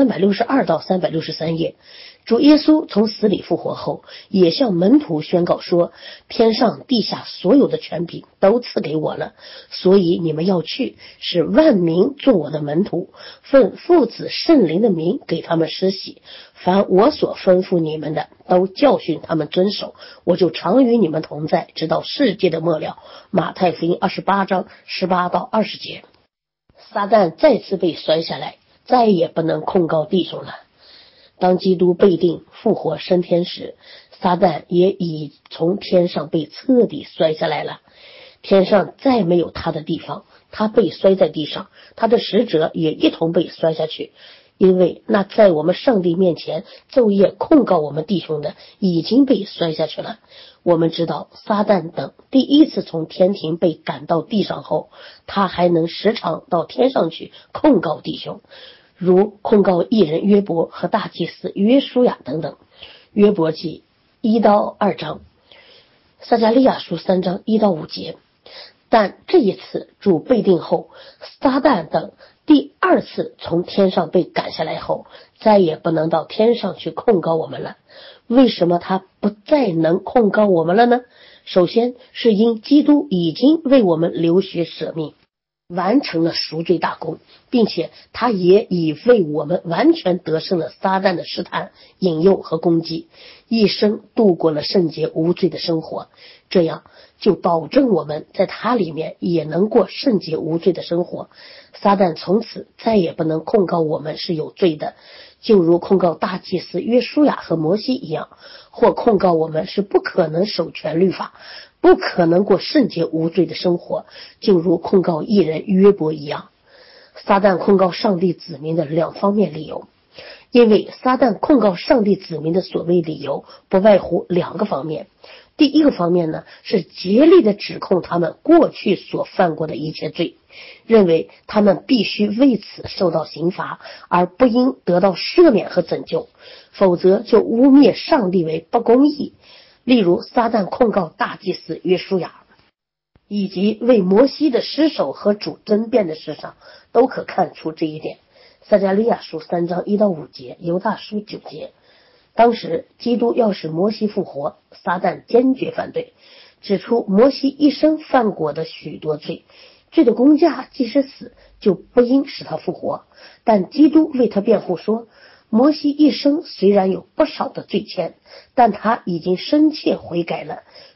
362到363页。主耶稣从死里复活后，也向门徒宣告说，天上地下所有的权柄都赐给我了，所以你们要去，使万民做我的门徒，奉父子圣灵的名给他们施洗，凡我所吩咐你们的，都教训他们遵守，我就常与你们同在，直到世界的末了。马太福音28章18到20节。撒旦再次被摔下来，再也不能控告弟兄了。当基督被定复活升天时，撒旦也已从天上被彻底摔下来了，天上再没有他的地方，他被摔在地上，他的使者也一同被摔下去，因为那在我们上帝面前昼夜控告我们弟兄的已经被摔下去了。我们知道撒旦等第一次从天庭被赶到地上后，他还能时常到天上去控告弟兄，如控告义人约伯和大祭司约书亚等等。约伯记1到2章，撒迦利亚书3章1到5节。但这一次主被定后，撒旦等第二次从天上被赶下来后，再也不能到天上去控告我们了。为什么他不再能控告我们了呢？首先是因基督已经为我们流血舍命，完成了赎罪大功，并且他也已为我们完全得胜了撒旦的试探、引诱和攻击，一生度过了圣洁无罪的生活，这样就保证我们在他里面也能过圣洁无罪的生活。撒旦从此再也不能控告我们是有罪的，就如控告大祭司约书亚和摩西一样，或控告我们是不可能守全律法，不可能过圣洁无罪的生活，就如控告义人约伯一样。撒旦控告上帝子民的两方面理由，因为撒旦控告上帝子民的所谓理由不外乎两个方面。第一个方面呢，是竭力的指控他们过去所犯过的一切罪，认为他们必须为此受到刑罚，而不应得到赦免和拯救，否则就污蔑上帝为不公义。例如撒旦控告大祭司约书亚，以及为摩西的尸首和主争辩的事上，都可看出这一点。撒迦利亚书3章1到5节，犹大书9节。当时基督要使摩西复活，撒旦坚决反对，指出摩西一生犯过的许多罪，罪的工价既是死，就不应使他复活。但基督为他辩护说，摩西一生虽然有不少的罪愆，但他已经深切悔改了，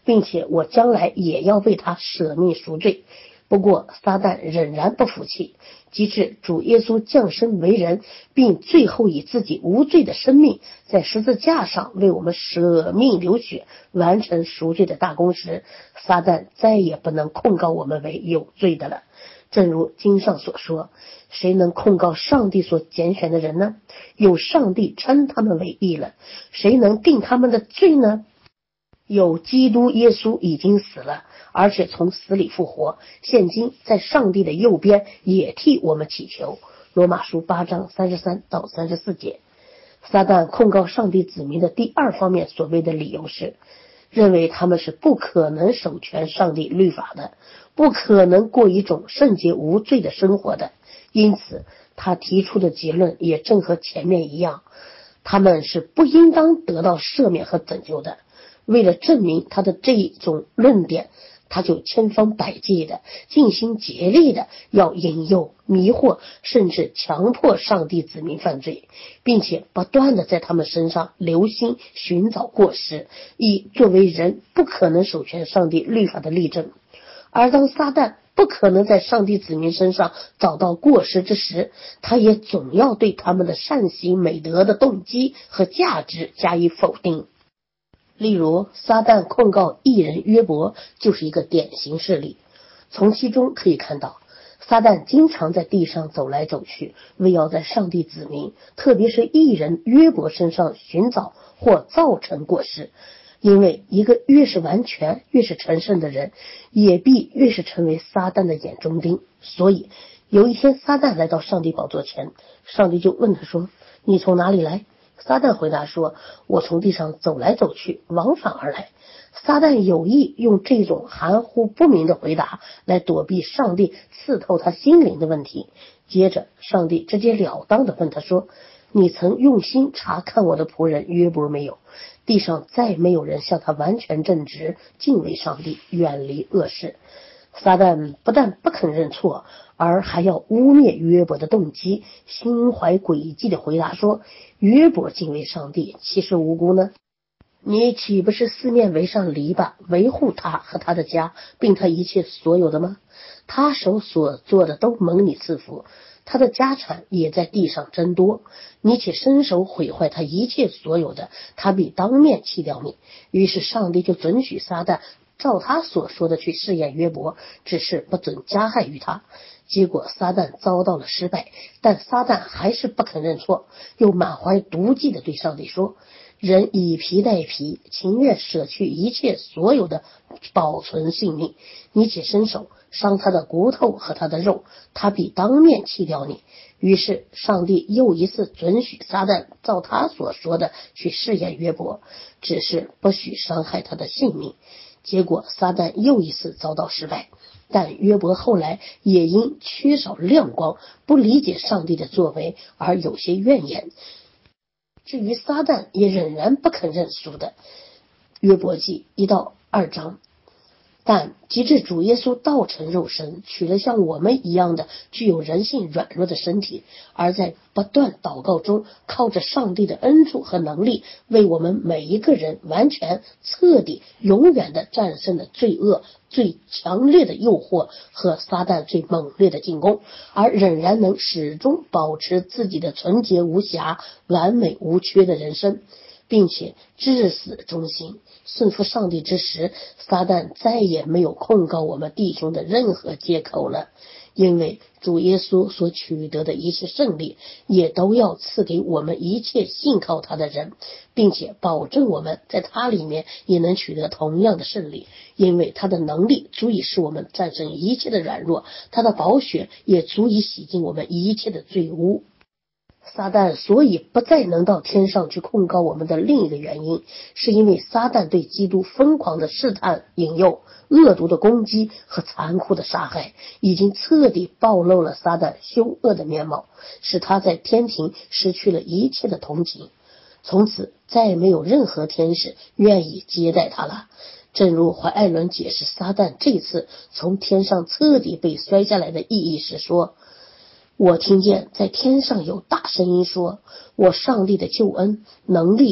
并且我将来也要为他舍命赎罪。不过撒旦仍然不服气，及至主耶稣降生为人，并最后以自己无罪的生命在十字架上为我们舍命流血，完成赎罪的大功时，撒旦再也不能控告我们为有罪的了。正如经上所说，谁能控告上帝所拣选的人呢？有上帝称他们为义了，谁能定他们的罪呢？有基督耶稣已经死了，而且从死里复活，现今在上帝的右边，也替我们祈求。罗马书8章33到34节。撒旦控告上帝子民的第二方面所谓的理由是，认为他们是不可能守全上帝律法的，不可能过一种圣洁无罪的生活的。因此他提出的结论也正和前面一样，他们是不应当得到赦免和拯救的。为了证明他的这一种论点，他就千方百计的尽心竭力的要引诱、迷惑，甚至强迫上帝子民犯罪，并且不断的在他们身上留心寻找过失，以作为人不可能守全上帝律法的例证。而当撒旦不可能在上帝子民身上找到过失之时，他也总要对他们的善行美德的动机和价值加以否定。例如撒旦控告义人约伯就是一个典型事例。从其中可以看到，撒旦经常在地上走来走去，为要在上帝子民，特别是义人约伯身上寻找或造成过失。因为一个越是完全越是成圣的人，也必越是成为撒旦的眼中钉。所以有一天撒旦来到上帝宝座前，上帝就问他说，你从哪里来？撒旦回答说，我从地上走来走去，往返而来。撒旦有意用这种含糊不明的回答来躲避上帝刺透他心灵的问题。接着上帝直截了当地问他说，你曾用心查看我的仆人约伯没有？地上再没有人像他完全正直，敬畏上帝，远离恶事。撒旦不但不肯认错，而还要污蔑约伯的动机，心怀诡计的回答说，约伯敬畏上帝，岂是无辜呢？你岂不是四面围上篱笆，维护他和他的家，并他一切所有的吗？他手所做的都蒙你赐福，他的家产也在地上增多，你且伸手毁坏他一切所有的，他必当面弃掉你。于是上帝就准许撒旦照他所说的去试验约伯，只是不准加害于他。结果撒旦遭到了失败，但撒旦还是不肯认错，又满怀毒计的对上帝说，人以皮代皮，情愿舍去一切所有的保存性命，你且伸手伤他的骨头和他的肉，他必当面弃掉你。于是上帝又一次准许撒旦照他所说的去试验约伯，只是不许伤害他的性命。结果撒旦又一次遭到失败，但约伯后来也因缺少亮光，不理解上帝的作为而有些怨言。至于撒旦也仍然不肯认输的。约伯记1到2章。但及至主耶稣道成肉身，取了像我们一样的具有人性软弱的身体，而在不断祷告中靠着上帝的恩助和能力，为我们每一个人完全彻底永远的战胜了罪恶最强烈的诱惑和撒旦最猛烈的进攻，而仍然能始终保持自己的纯洁无瑕、完美无缺的人生，并且至死忠心顺服上帝之时，撒旦再也没有控告我们弟兄的任何借口了。因为主耶稣所取得的一切胜利，也都要赐给我们一切信靠他的人，并且保证我们在他里面也能取得同样的胜利。因为他的能力足以使我们战胜一切的软弱，他的宝血也足以洗净我们一切的罪污。撒旦所以不再能到天上去控告我们的另一个原因，是因为撒旦对基督疯狂的试探、引诱、恶毒的攻击和残酷的杀害，已经彻底暴露了撒旦凶恶的面貌，使他在天庭失去了一切的同情。从此再没有任何天使愿意接待他了。正如怀艾伦解释撒旦这次从天上彻底被摔下来的意义时说，我听见在天上有大声音说，我上帝的救恩、能力、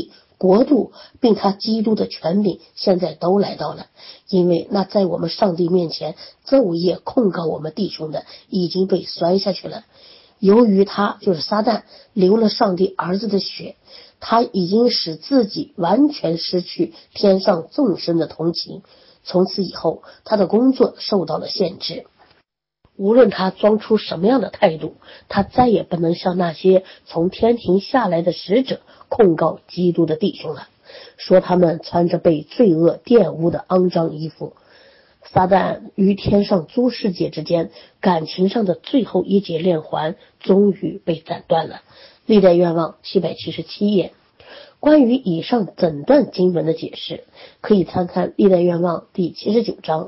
国度并他基督的权柄现在都来到了，因为那在我们上帝面前昼夜控告我们弟兄的已经被摔下去了。由于他就是撒旦流了上帝儿子的血，他已经使自己完全失去天上众生的同情，从此以后他的工作受到了限制。无论他装出什么样的态度，他再也不能向那些从天庭下来的使者控告基督的弟兄了，说他们穿着被罪恶玷污的肮脏衣服。撒旦与天上诸世界之间感情上的最后一节链环终于被斩断了。历代愿望777页。关于以上整段经文的解释，可以参看历代愿望第79章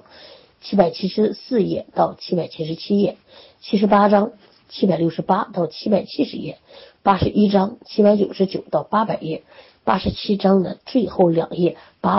774页到777页，78章768到770页，81章799到800页，87章的最后2页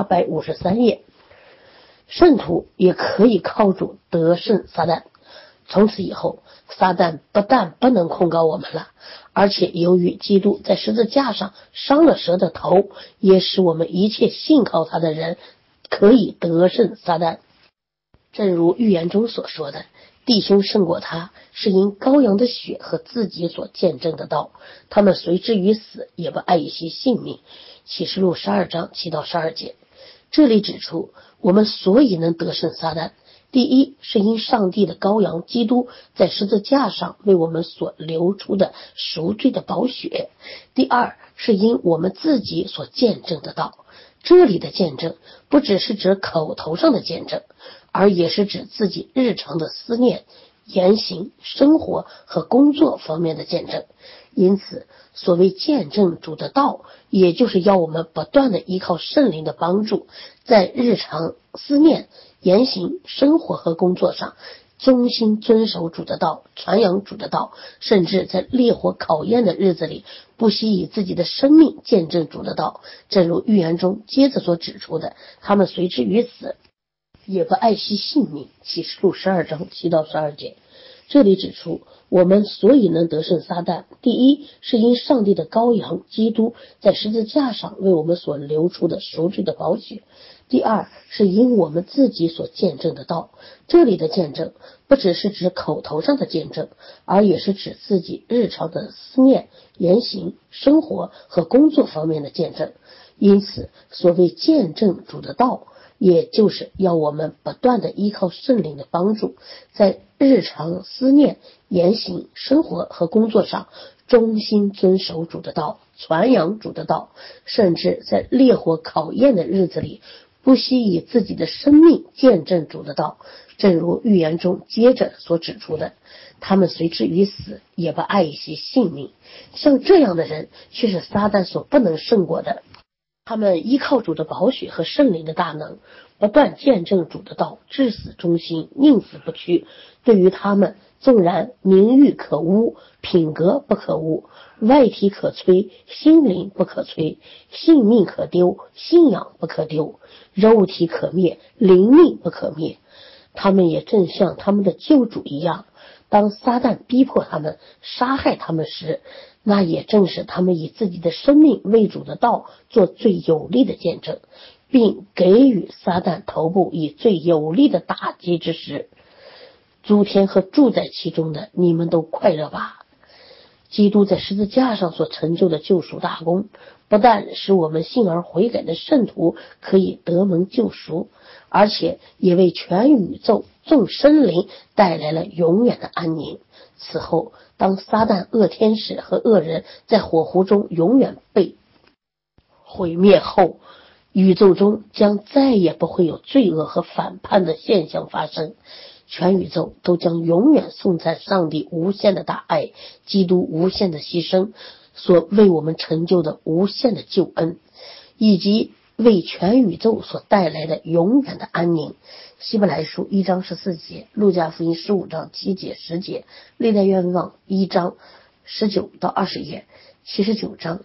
853页。圣徒也可以靠主得胜撒旦。从此以后，撒旦不但不能控告我们了，而且由于基督在十字架上伤了蛇的头，也使我们一切信靠他的人可以得胜撒旦。正如预言中所说的，弟兄胜过他，是因羔羊的血和自己所见证的道，他们随之于死，也不爱惜性命。启示录12章7到12节。这里指出，我们所以能得胜撒旦，第一是因上帝的羔羊基督在十字架上为我们所流出的赎罪的宝血，第二是因我们自己所见证的道。这里的见证不只是指口头上的见证，而也是指自己日常的思念、言行、生活和工作方面的见证。因此，所谓见证主的道，也就是要我们不断的依靠圣灵的帮助，在日常思念、言行、生活和工作上忠心遵守主的道，传扬主的道，甚至在烈火考验的日子里，不惜以自己的生命见证主的道。正如预言中接着所指出的，他们随之于死，也不爱惜性命。启示录12章7到12节。这里指出，我们所以能得胜撒旦，第一是因上帝的羔羊基督在十字架上为我们所流出的赎罪的宝血，第二是因我们自己所见证的道。这里的见证不只是指口头上的见证，而也是指自己日常的思念、言行、生活和工作方面的见证。因此，所谓见证主的道，也就是要我们不断的依靠圣灵的帮助，在日常思念、言行、生活和工作上忠心遵守主的道，传扬主的道，甚至在烈火考验的日子里，不惜以自己的生命见证主的道。正如预言中接着所指出的，他们随之于死，也不爱惜性命。像这样的人，却是撒旦所不能胜过的。他们依靠主的宝血和圣灵的大能，不断见证主的道，至死忠心，宁死不屈。对于他们，纵然名誉可污，品格不可污，外体可摧，心灵不可摧，性命可丢，信仰不可丢，肉体可灭，灵命不可灭。他们也正像他们的救主一样，当撒旦逼迫他们、杀害他们时，那也正是他们以自己的生命为主的道做最有力的见证，并给予撒旦头部以最有力的打击之时。诸天和住在其中的，你们都快乐吧！基督在十字架上所成就的救赎大功，不但使我们信而悔改的圣徒可以得蒙救赎，而且也为全宇宙众生灵带来了永远的安宁。此后，当撒旦恶天使和恶人在火湖中永远被毁灭后，宇宙中将再也不会有罪恶和反叛的现象发生，全宇宙都将永远颂赞上帝无限的大爱，基督无限的牺牲所为我们成就的无限的救恩，以及为全宇宙所带来的永远的安宁。希伯来书1章14节，路加福音15章7节10节，历代愿望1章19到20页，79章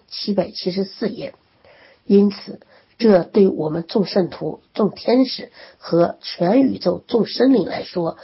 774页。因此，这对我们众圣徒、众天使和全宇宙众生灵来说，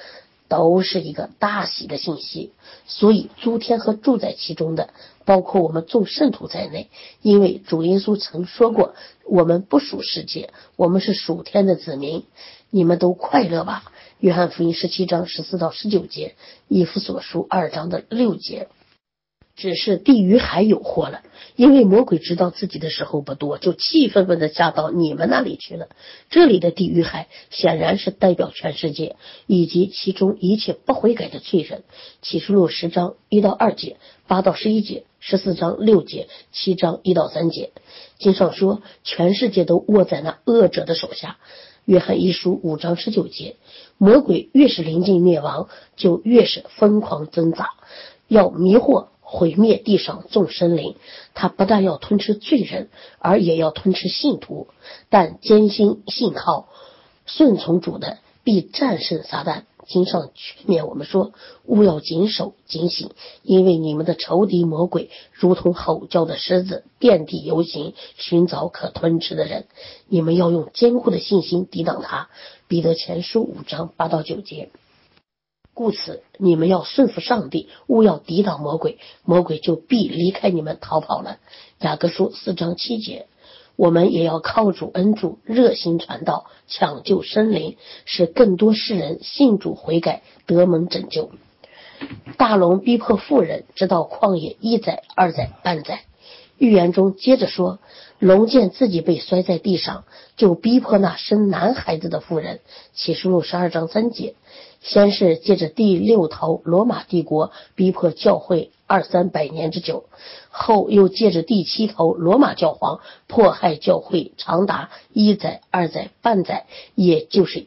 都是一个大喜的信息。所以诸天和住在其中的，包括我们众圣徒在内，因为主耶稣曾说过，我们不属世界，我们是属天的子民，你们都快乐吧。约翰福音17章14到19节，以弗所书2章的6节。只是地狱还有祸了，因为魔鬼知道自己的时候不多，就气愤愤地下到你们那里去了。这里的地狱海显然是代表全世界以及其中一切不悔改的罪人。启示录10章1到2节、8到11节、14章6节、7章1到3节。经上说，全世界都握在那恶者的手下。约翰一书5章19节。魔鬼越是临近灭亡，就越是疯狂挣扎，要迷惑毁灭地上众生灵。他不但要吞吃罪人，而也要吞吃信徒。但坚信信靠顺从主的，必战胜撒旦。经上劝勉我们说，务要谨守警醒，因为你们的仇敌魔鬼如同吼叫的狮子，遍地游行，寻找可吞吃的人。你们要用坚固的信心抵挡他。彼得前书5章8到9节。故此你们要顺服上帝，务要抵挡魔鬼，魔鬼就必离开你们逃跑了。雅各书4章7节。我们也要靠主恩主，热心传道，抢救生灵，使更多世人信主悔改，得蒙拯救。大龙逼迫妇人，直到旷野1载、2载、半载。预言中接着说，龙见自己被摔在地上，就逼迫那生男孩子的妇人。启示录12章3节。先是借着第6头罗马帝国逼迫教会200-300年之久，后又借着第7头罗马教皇迫害教会长达1载、2载、半载，也就是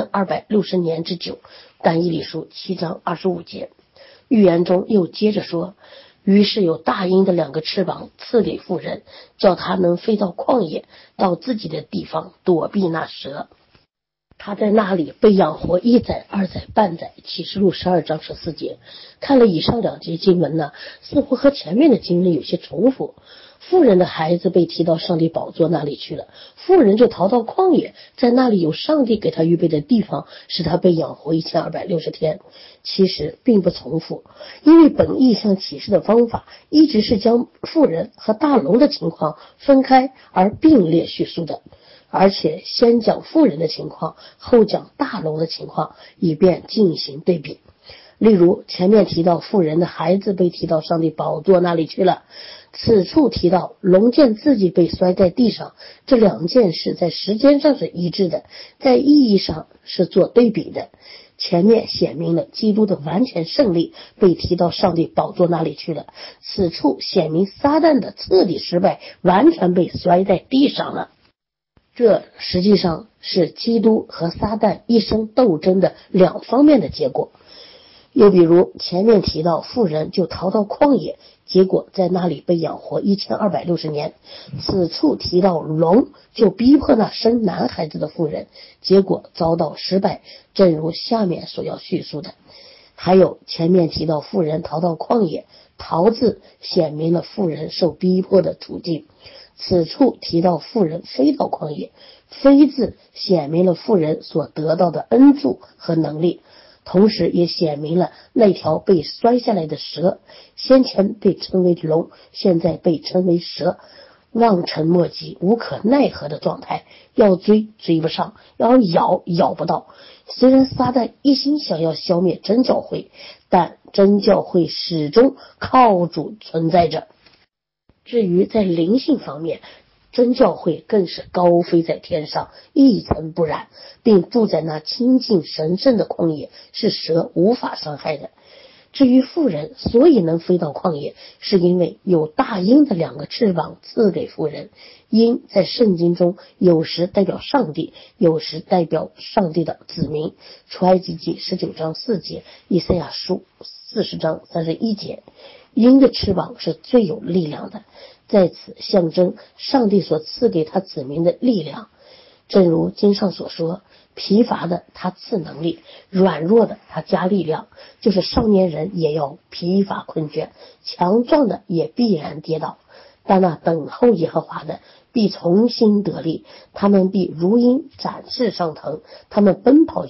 1260年之久。但以理书7章25节。预言中又接着说，于是有大鹰的2个翅膀赐给妇人，叫他能飞到旷野，到自己的地方躲避那蛇。他在那里被养活1载、2载、半载。启示录12章14节。看了以上2节经文呢，似乎和前面的经文有些重复。妇人的孩子被提到上帝宝座那里去了，妇人就逃到旷野，在那里有上帝给他预备的地方，使他被养活1260天。其实并不重复，因为本意象启示的方法一直是将妇人和大龙的情况分开而并列叙述的，而且先讲妇人的情况，后讲大龙的情况，以便进行对比。例如前面提到妇人的孩子被提到上帝宝座那里去了，此处提到龙见自己被摔在地上，这2件事在时间上是一致的，在意义上是做对比的。前面显明了基督的完全胜利，被提到上帝宝座那里去了，此处显明撒旦的彻底失败，完全被摔在地上了。这实际上是基督和撒旦一生斗争的2方面的结果。又比如前面提到妇人就逃到旷野，结果在那里被养活1260年。此处提到龙就逼迫那生男孩子的妇人，结果遭到失败，正如下面所要叙述的。还有前面提到妇人逃到旷野，逃字显明了妇人受逼迫的处境。此处提到妇人飞到旷野，飞字显明了妇人所得到的恩助和能力，同时也显明了那条被摔下来的蛇，先前被称为龙，现在被称为蛇，望尘莫及，无可奈何的状态，要追追不上，要咬咬不到。虽然撒旦一心想要消灭真教会，但真教会始终靠主存在着。至于在灵性方面，真教会更是高飞在天上，一尘不染，并住在那清净神圣的旷野，是蛇无法伤害的。至于妇人所以能飞到旷野，是因为有大鹰的2个翅膀赐给妇人。鹰在圣经中有时代表上帝，有时代表上帝的子民。出埃及记19章4节，以赛亚书40章31节。鹰的翅膀是最有力量的，在此象征上帝所赐给他子民的力量。正如经上所说，疲乏的他赐能力，软弱的他加力量，就是少年人也要疲乏困倦，强壮的也必然跌倒。但那等候耶和华的必重新得力，他们必如鹰展翅上腾，他们奔跑却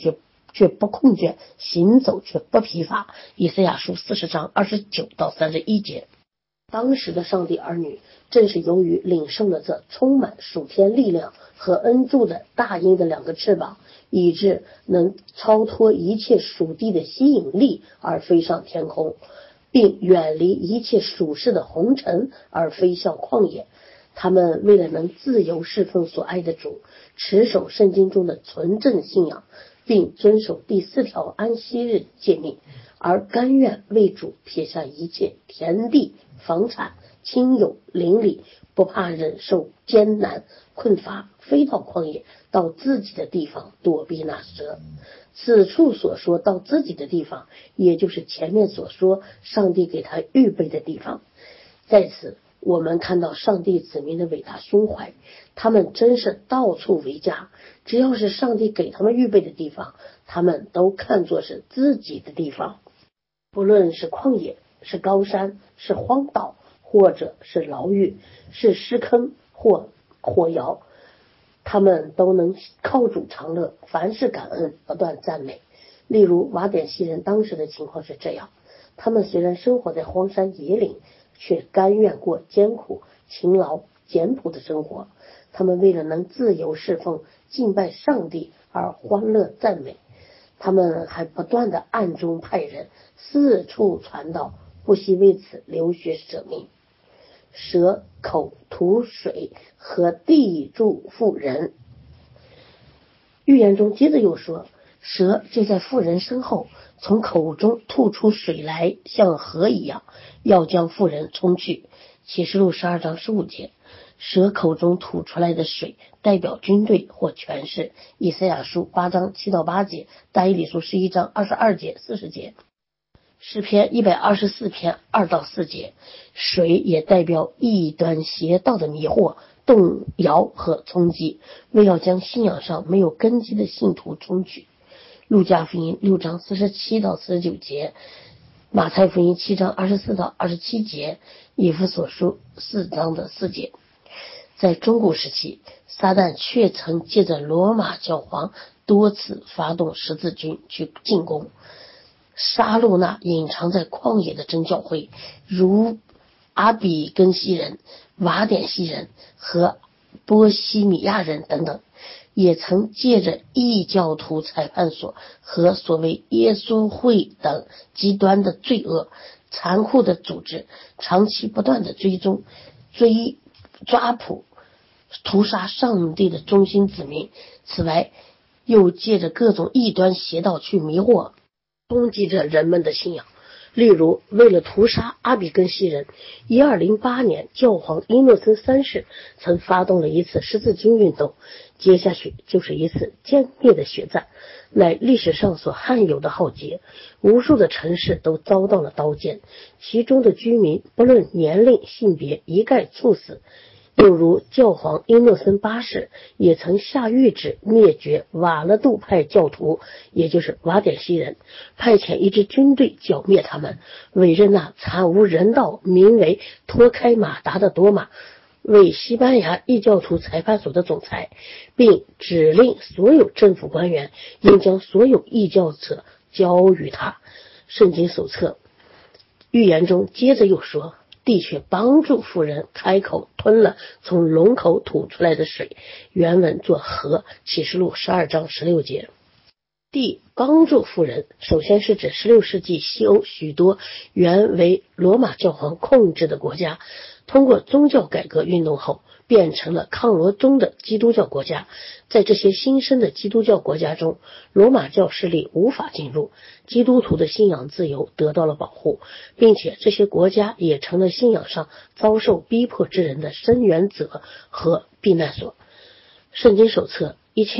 却不空倦，行走却不疲乏。以赛亚书40章29到31节。当时的上帝儿女正是由于领受了这充满属天力量和恩助的大鹰的2个翅膀，以致能超脱一切属地的吸引力而飞上天空，并远离一切属世的红尘而飞向旷野。他们为了能自由侍奉所爱的主，持守圣经中的纯正信仰，并遵守第4条安息日诫命，而甘愿为主撇下一切田地、房产、亲友、邻里，不怕忍受艰难困乏，飞到旷野，到自己的地方躲避那蛇。此处所说到自己的地方，也就是前面所说上帝给他预备的地方。在此我们看到上帝子民的伟大胸怀，他们真是到处为家，只要是上帝给他们预备的地方，他们都看作是自己的地方。不论是旷野，是高山，是荒岛，或者是牢狱，是尸坑或火窑，他们都能靠主长乐，凡事感恩，不断赞美。例如瓦典西人当时的情况是这样，他们虽然生活在荒山野岭，却甘愿过艰苦、勤劳、简朴的生活。他们为了能自由侍奉、敬拜上帝而欢乐赞美。他们还不断的暗中派人四处传道，不惜为此流血舍命。蛇口吐水和地住妇人。预言中接着又说，蛇就在妇人身后，从口中吐出水来，像河一样，要将妇人冲去。启示录12章15节。蛇口中吐出来的水代表军队或权势。以赛亚书8章7到8节，但以理书11章22节40节。诗篇124篇2到4节。水也代表异端邪道的迷惑、动摇和冲击，为要将信仰上没有根基的信徒冲去。路加福音6章47到49节，马太福音7章24到27节，以弗所书4章的4节。在中古时期，撒旦却曾借着罗马教皇多次发动十字军去进攻，杀戮那隐藏在旷野的真教会，如阿比根西人、瓦典西人和波西米亚人等等，也曾借着异教徒裁判所和所谓耶稣会等极端的罪恶、残酷的组织，长期不断的追踪、抓捕、屠杀上帝的忠心子民。此外，又借着各种异端邪道去迷惑、攻击着人们的信仰。例如，为了屠杀阿比根西人，1208年教皇英诺森3世曾发动了一次十字军运动，接下去就是一次歼灭的血战，乃历史上所罕有的浩劫。无数的城市都遭到了刀剑，其中的居民不论年龄、性别，一概处死。又如教皇英诺森8世也曾下谕旨灭绝瓦勒杜派教徒，也就是瓦典西人，派遣一支军队剿灭他们，委任那惨无人道名为托开马达的多马为西班牙异教徒裁判所的总裁，并指令所有政府官员应将所有异教者交于他。圣经手册预言中接着又说，地却帮助妇人开口吞了从龙口吐出来的水，原文作河，启示录12章16节。地帮助妇人首先是指16世纪西欧许多原为罗马教皇控制的国家，通过宗教改革运动后变成了抗罗中的基督教国家。在这些新生的基督教国家中，罗马教势力无法进入，基督徒的信仰自由得到了保护，并且这些国家也成了信仰上遭受逼迫之人的伸援者和避难所。圣经手册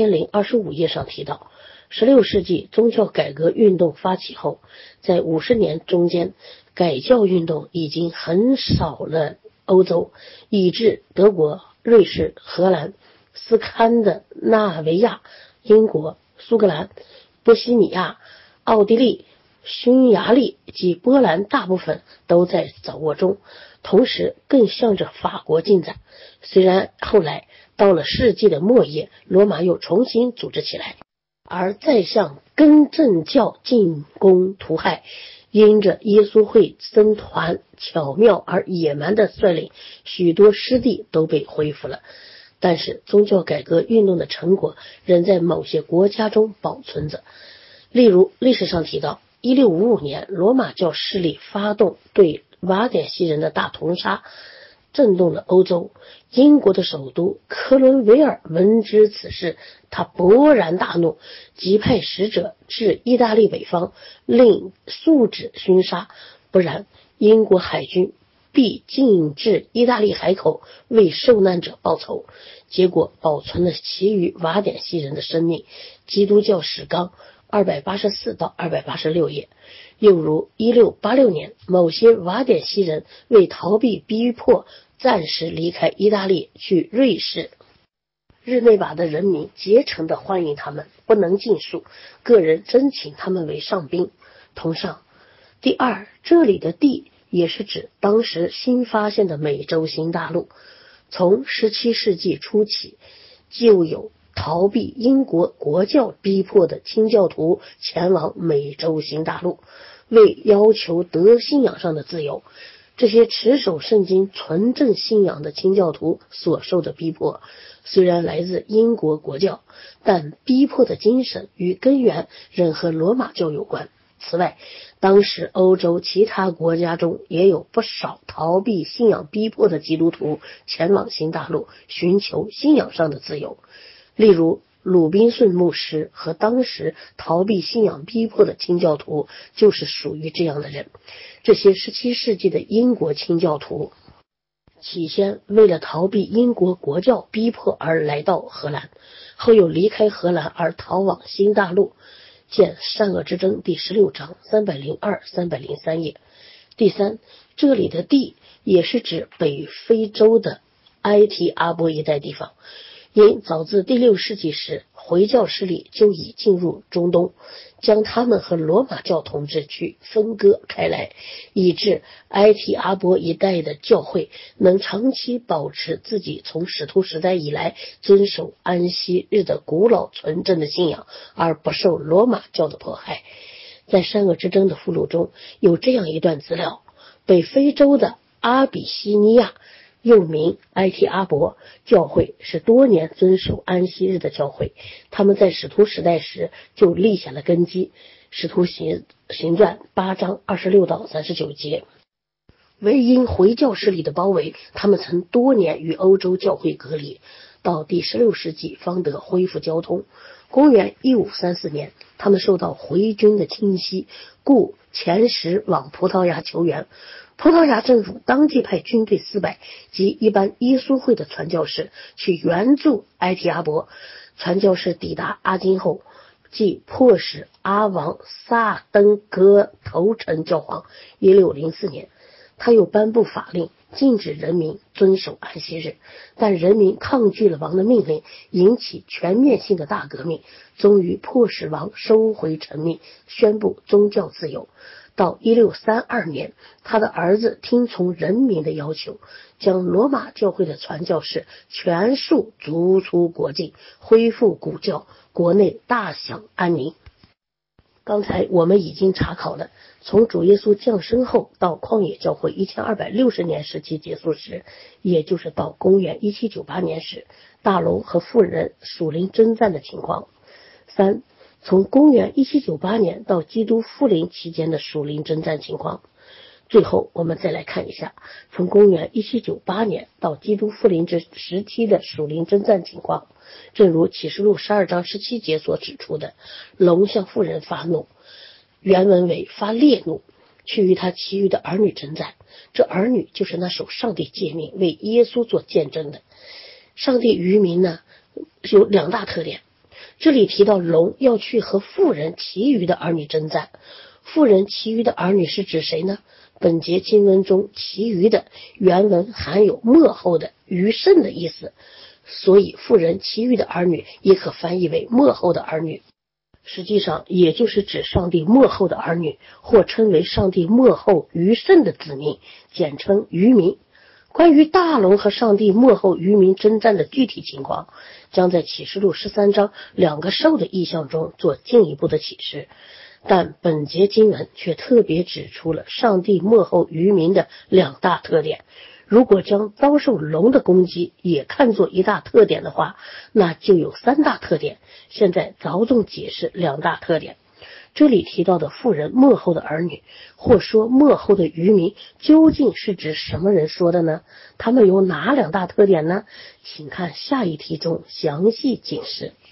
1025页上提到，16世纪宗教改革运动发起后，在50年中间，改教运动已经横扫了欧洲，以致德国、瑞士、荷兰、斯堪的纳维亚、英国、苏格兰、波西米亚、奥地利、匈牙利及波兰大部分都在掌握中，同时更向着法国进展。虽然后来到了世纪的末叶，罗马又重新组织起来， 而再向根正教进攻屠害。因着耶稣会僧团巧妙而野蛮的率领，许多失地都被恢复了。但是宗教改革运动的成果仍在某些国家中保存着。例如历史上提到1655年罗马教势力发动对瓦典西人的大屠杀，震动了欧洲。英国的首都科伦维尔闻知此事，他勃然大怒，即派使者至意大利北方，令速止熏杀，不然英国海军必进至意大利海口为受难者报仇。结果保存了其余瓦典西人的生命。基督教史纲284到286页。又如1686年，某些瓦典西人为逃避逼迫，暂时离开意大利去瑞士。日内瓦的人民竭诚地欢迎他们，不能尽数，个人征请他们为上宾。同上。第二，这里的地也是指当时新发现的美洲新大陆。从17世纪初起，就有逃避英国国教逼迫的清教徒前往美洲新大陆，为要求得信仰上的自由。这些持守圣经纯正信仰的清教徒所受的逼迫，虽然来自英国国教，但逼迫的精神与根源仍和罗马教有关。此外，当时欧洲其他国家中也有不少逃避信仰逼迫的基督徒前往新大陆，寻求信仰上的自由。例如鲁宾逊牧师和当时逃避信仰逼迫的清教徒就是属于这样的人。这些17世纪的英国清教徒起先为了逃避英国国教逼迫而来到荷兰，后又离开荷兰而逃往新大陆。见善恶之争第16章302、303页。第三，这里的地也是指北非洲的埃提阿波一带地方，因早自第6世纪时回教势力就已进入中东，将他们和罗马教统治区分割开来，以致埃提阿波一带的教会能长期保持自己从使徒时代以来遵守安息日的古老纯正的信仰，而不受罗马教的迫害。在善恶之争的附录中有这样一段资料：北非洲的阿比西尼亚又名埃提阿伯教会是多年遵守安息日的教会，他们在使徒时代时就立下了根基。使徒行传8章26到39节。为因回教势力的包围，他们曾多年与欧洲教会隔离，到第16世纪方得恢复交通。公元1534年，他们受到回军的侵袭，故遣使往葡萄牙求援。葡萄牙政府当即派军队400及一般耶稣会的传教士去援助埃提阿伯。传教士抵达阿金后，即迫使阿王萨登格投诚教皇。1604年，他又颁布法令，禁止人民遵守安息日，但人民抗拒了王的命令，引起全面性的大革命，终于迫使王收回成命，宣布宗教自由。到1632年，他的儿子听从人民的要求，将罗马教会的传教士全数逐出国境，恢复古教，国内大享安宁。刚才我们已经查考了，从主耶稣降生后到旷野教会1260年时期结束时，也就是到公元1798年时，大龙和妇人属灵征战的情况。3. 从公元1798年到基督复临期间的属灵征战情况。最后我们再来看一下从公元1798年到基督复临之时期的属灵征战情况。正如启示录12章17节所指出的，龙向妇人发怒，原文为发烈怒，去与他其余的儿女征战。这儿女就是那守上帝诫命为耶稣做见证的。上帝于民呢有2大特点，这里提到龙要去和妇人其余的儿女征战。妇人其余的儿女是指谁呢？本节经文中其余的原文含有末后的余剩的意思，所以妇人其余的儿女也可翻译为末后的儿女，实际上也就是指上帝末后的儿女，或称为上帝末后余剩的子民，简称余民。 关于大龙和上帝幕后渔民征战的具体情况，将在启示录13章两个兽的意象中做进一步的启示，但本节经文却特别指出了上帝幕后渔民的两大特点。如果将遭受龙的攻击也看作一大特点的话，那就有三大特点。现在着重解释两大特点。这里提到的妇人末后的儿女，或说末后的渔民，究竟是指什么人说的呢？他们有哪两大特点呢？请看下一题中详细解释。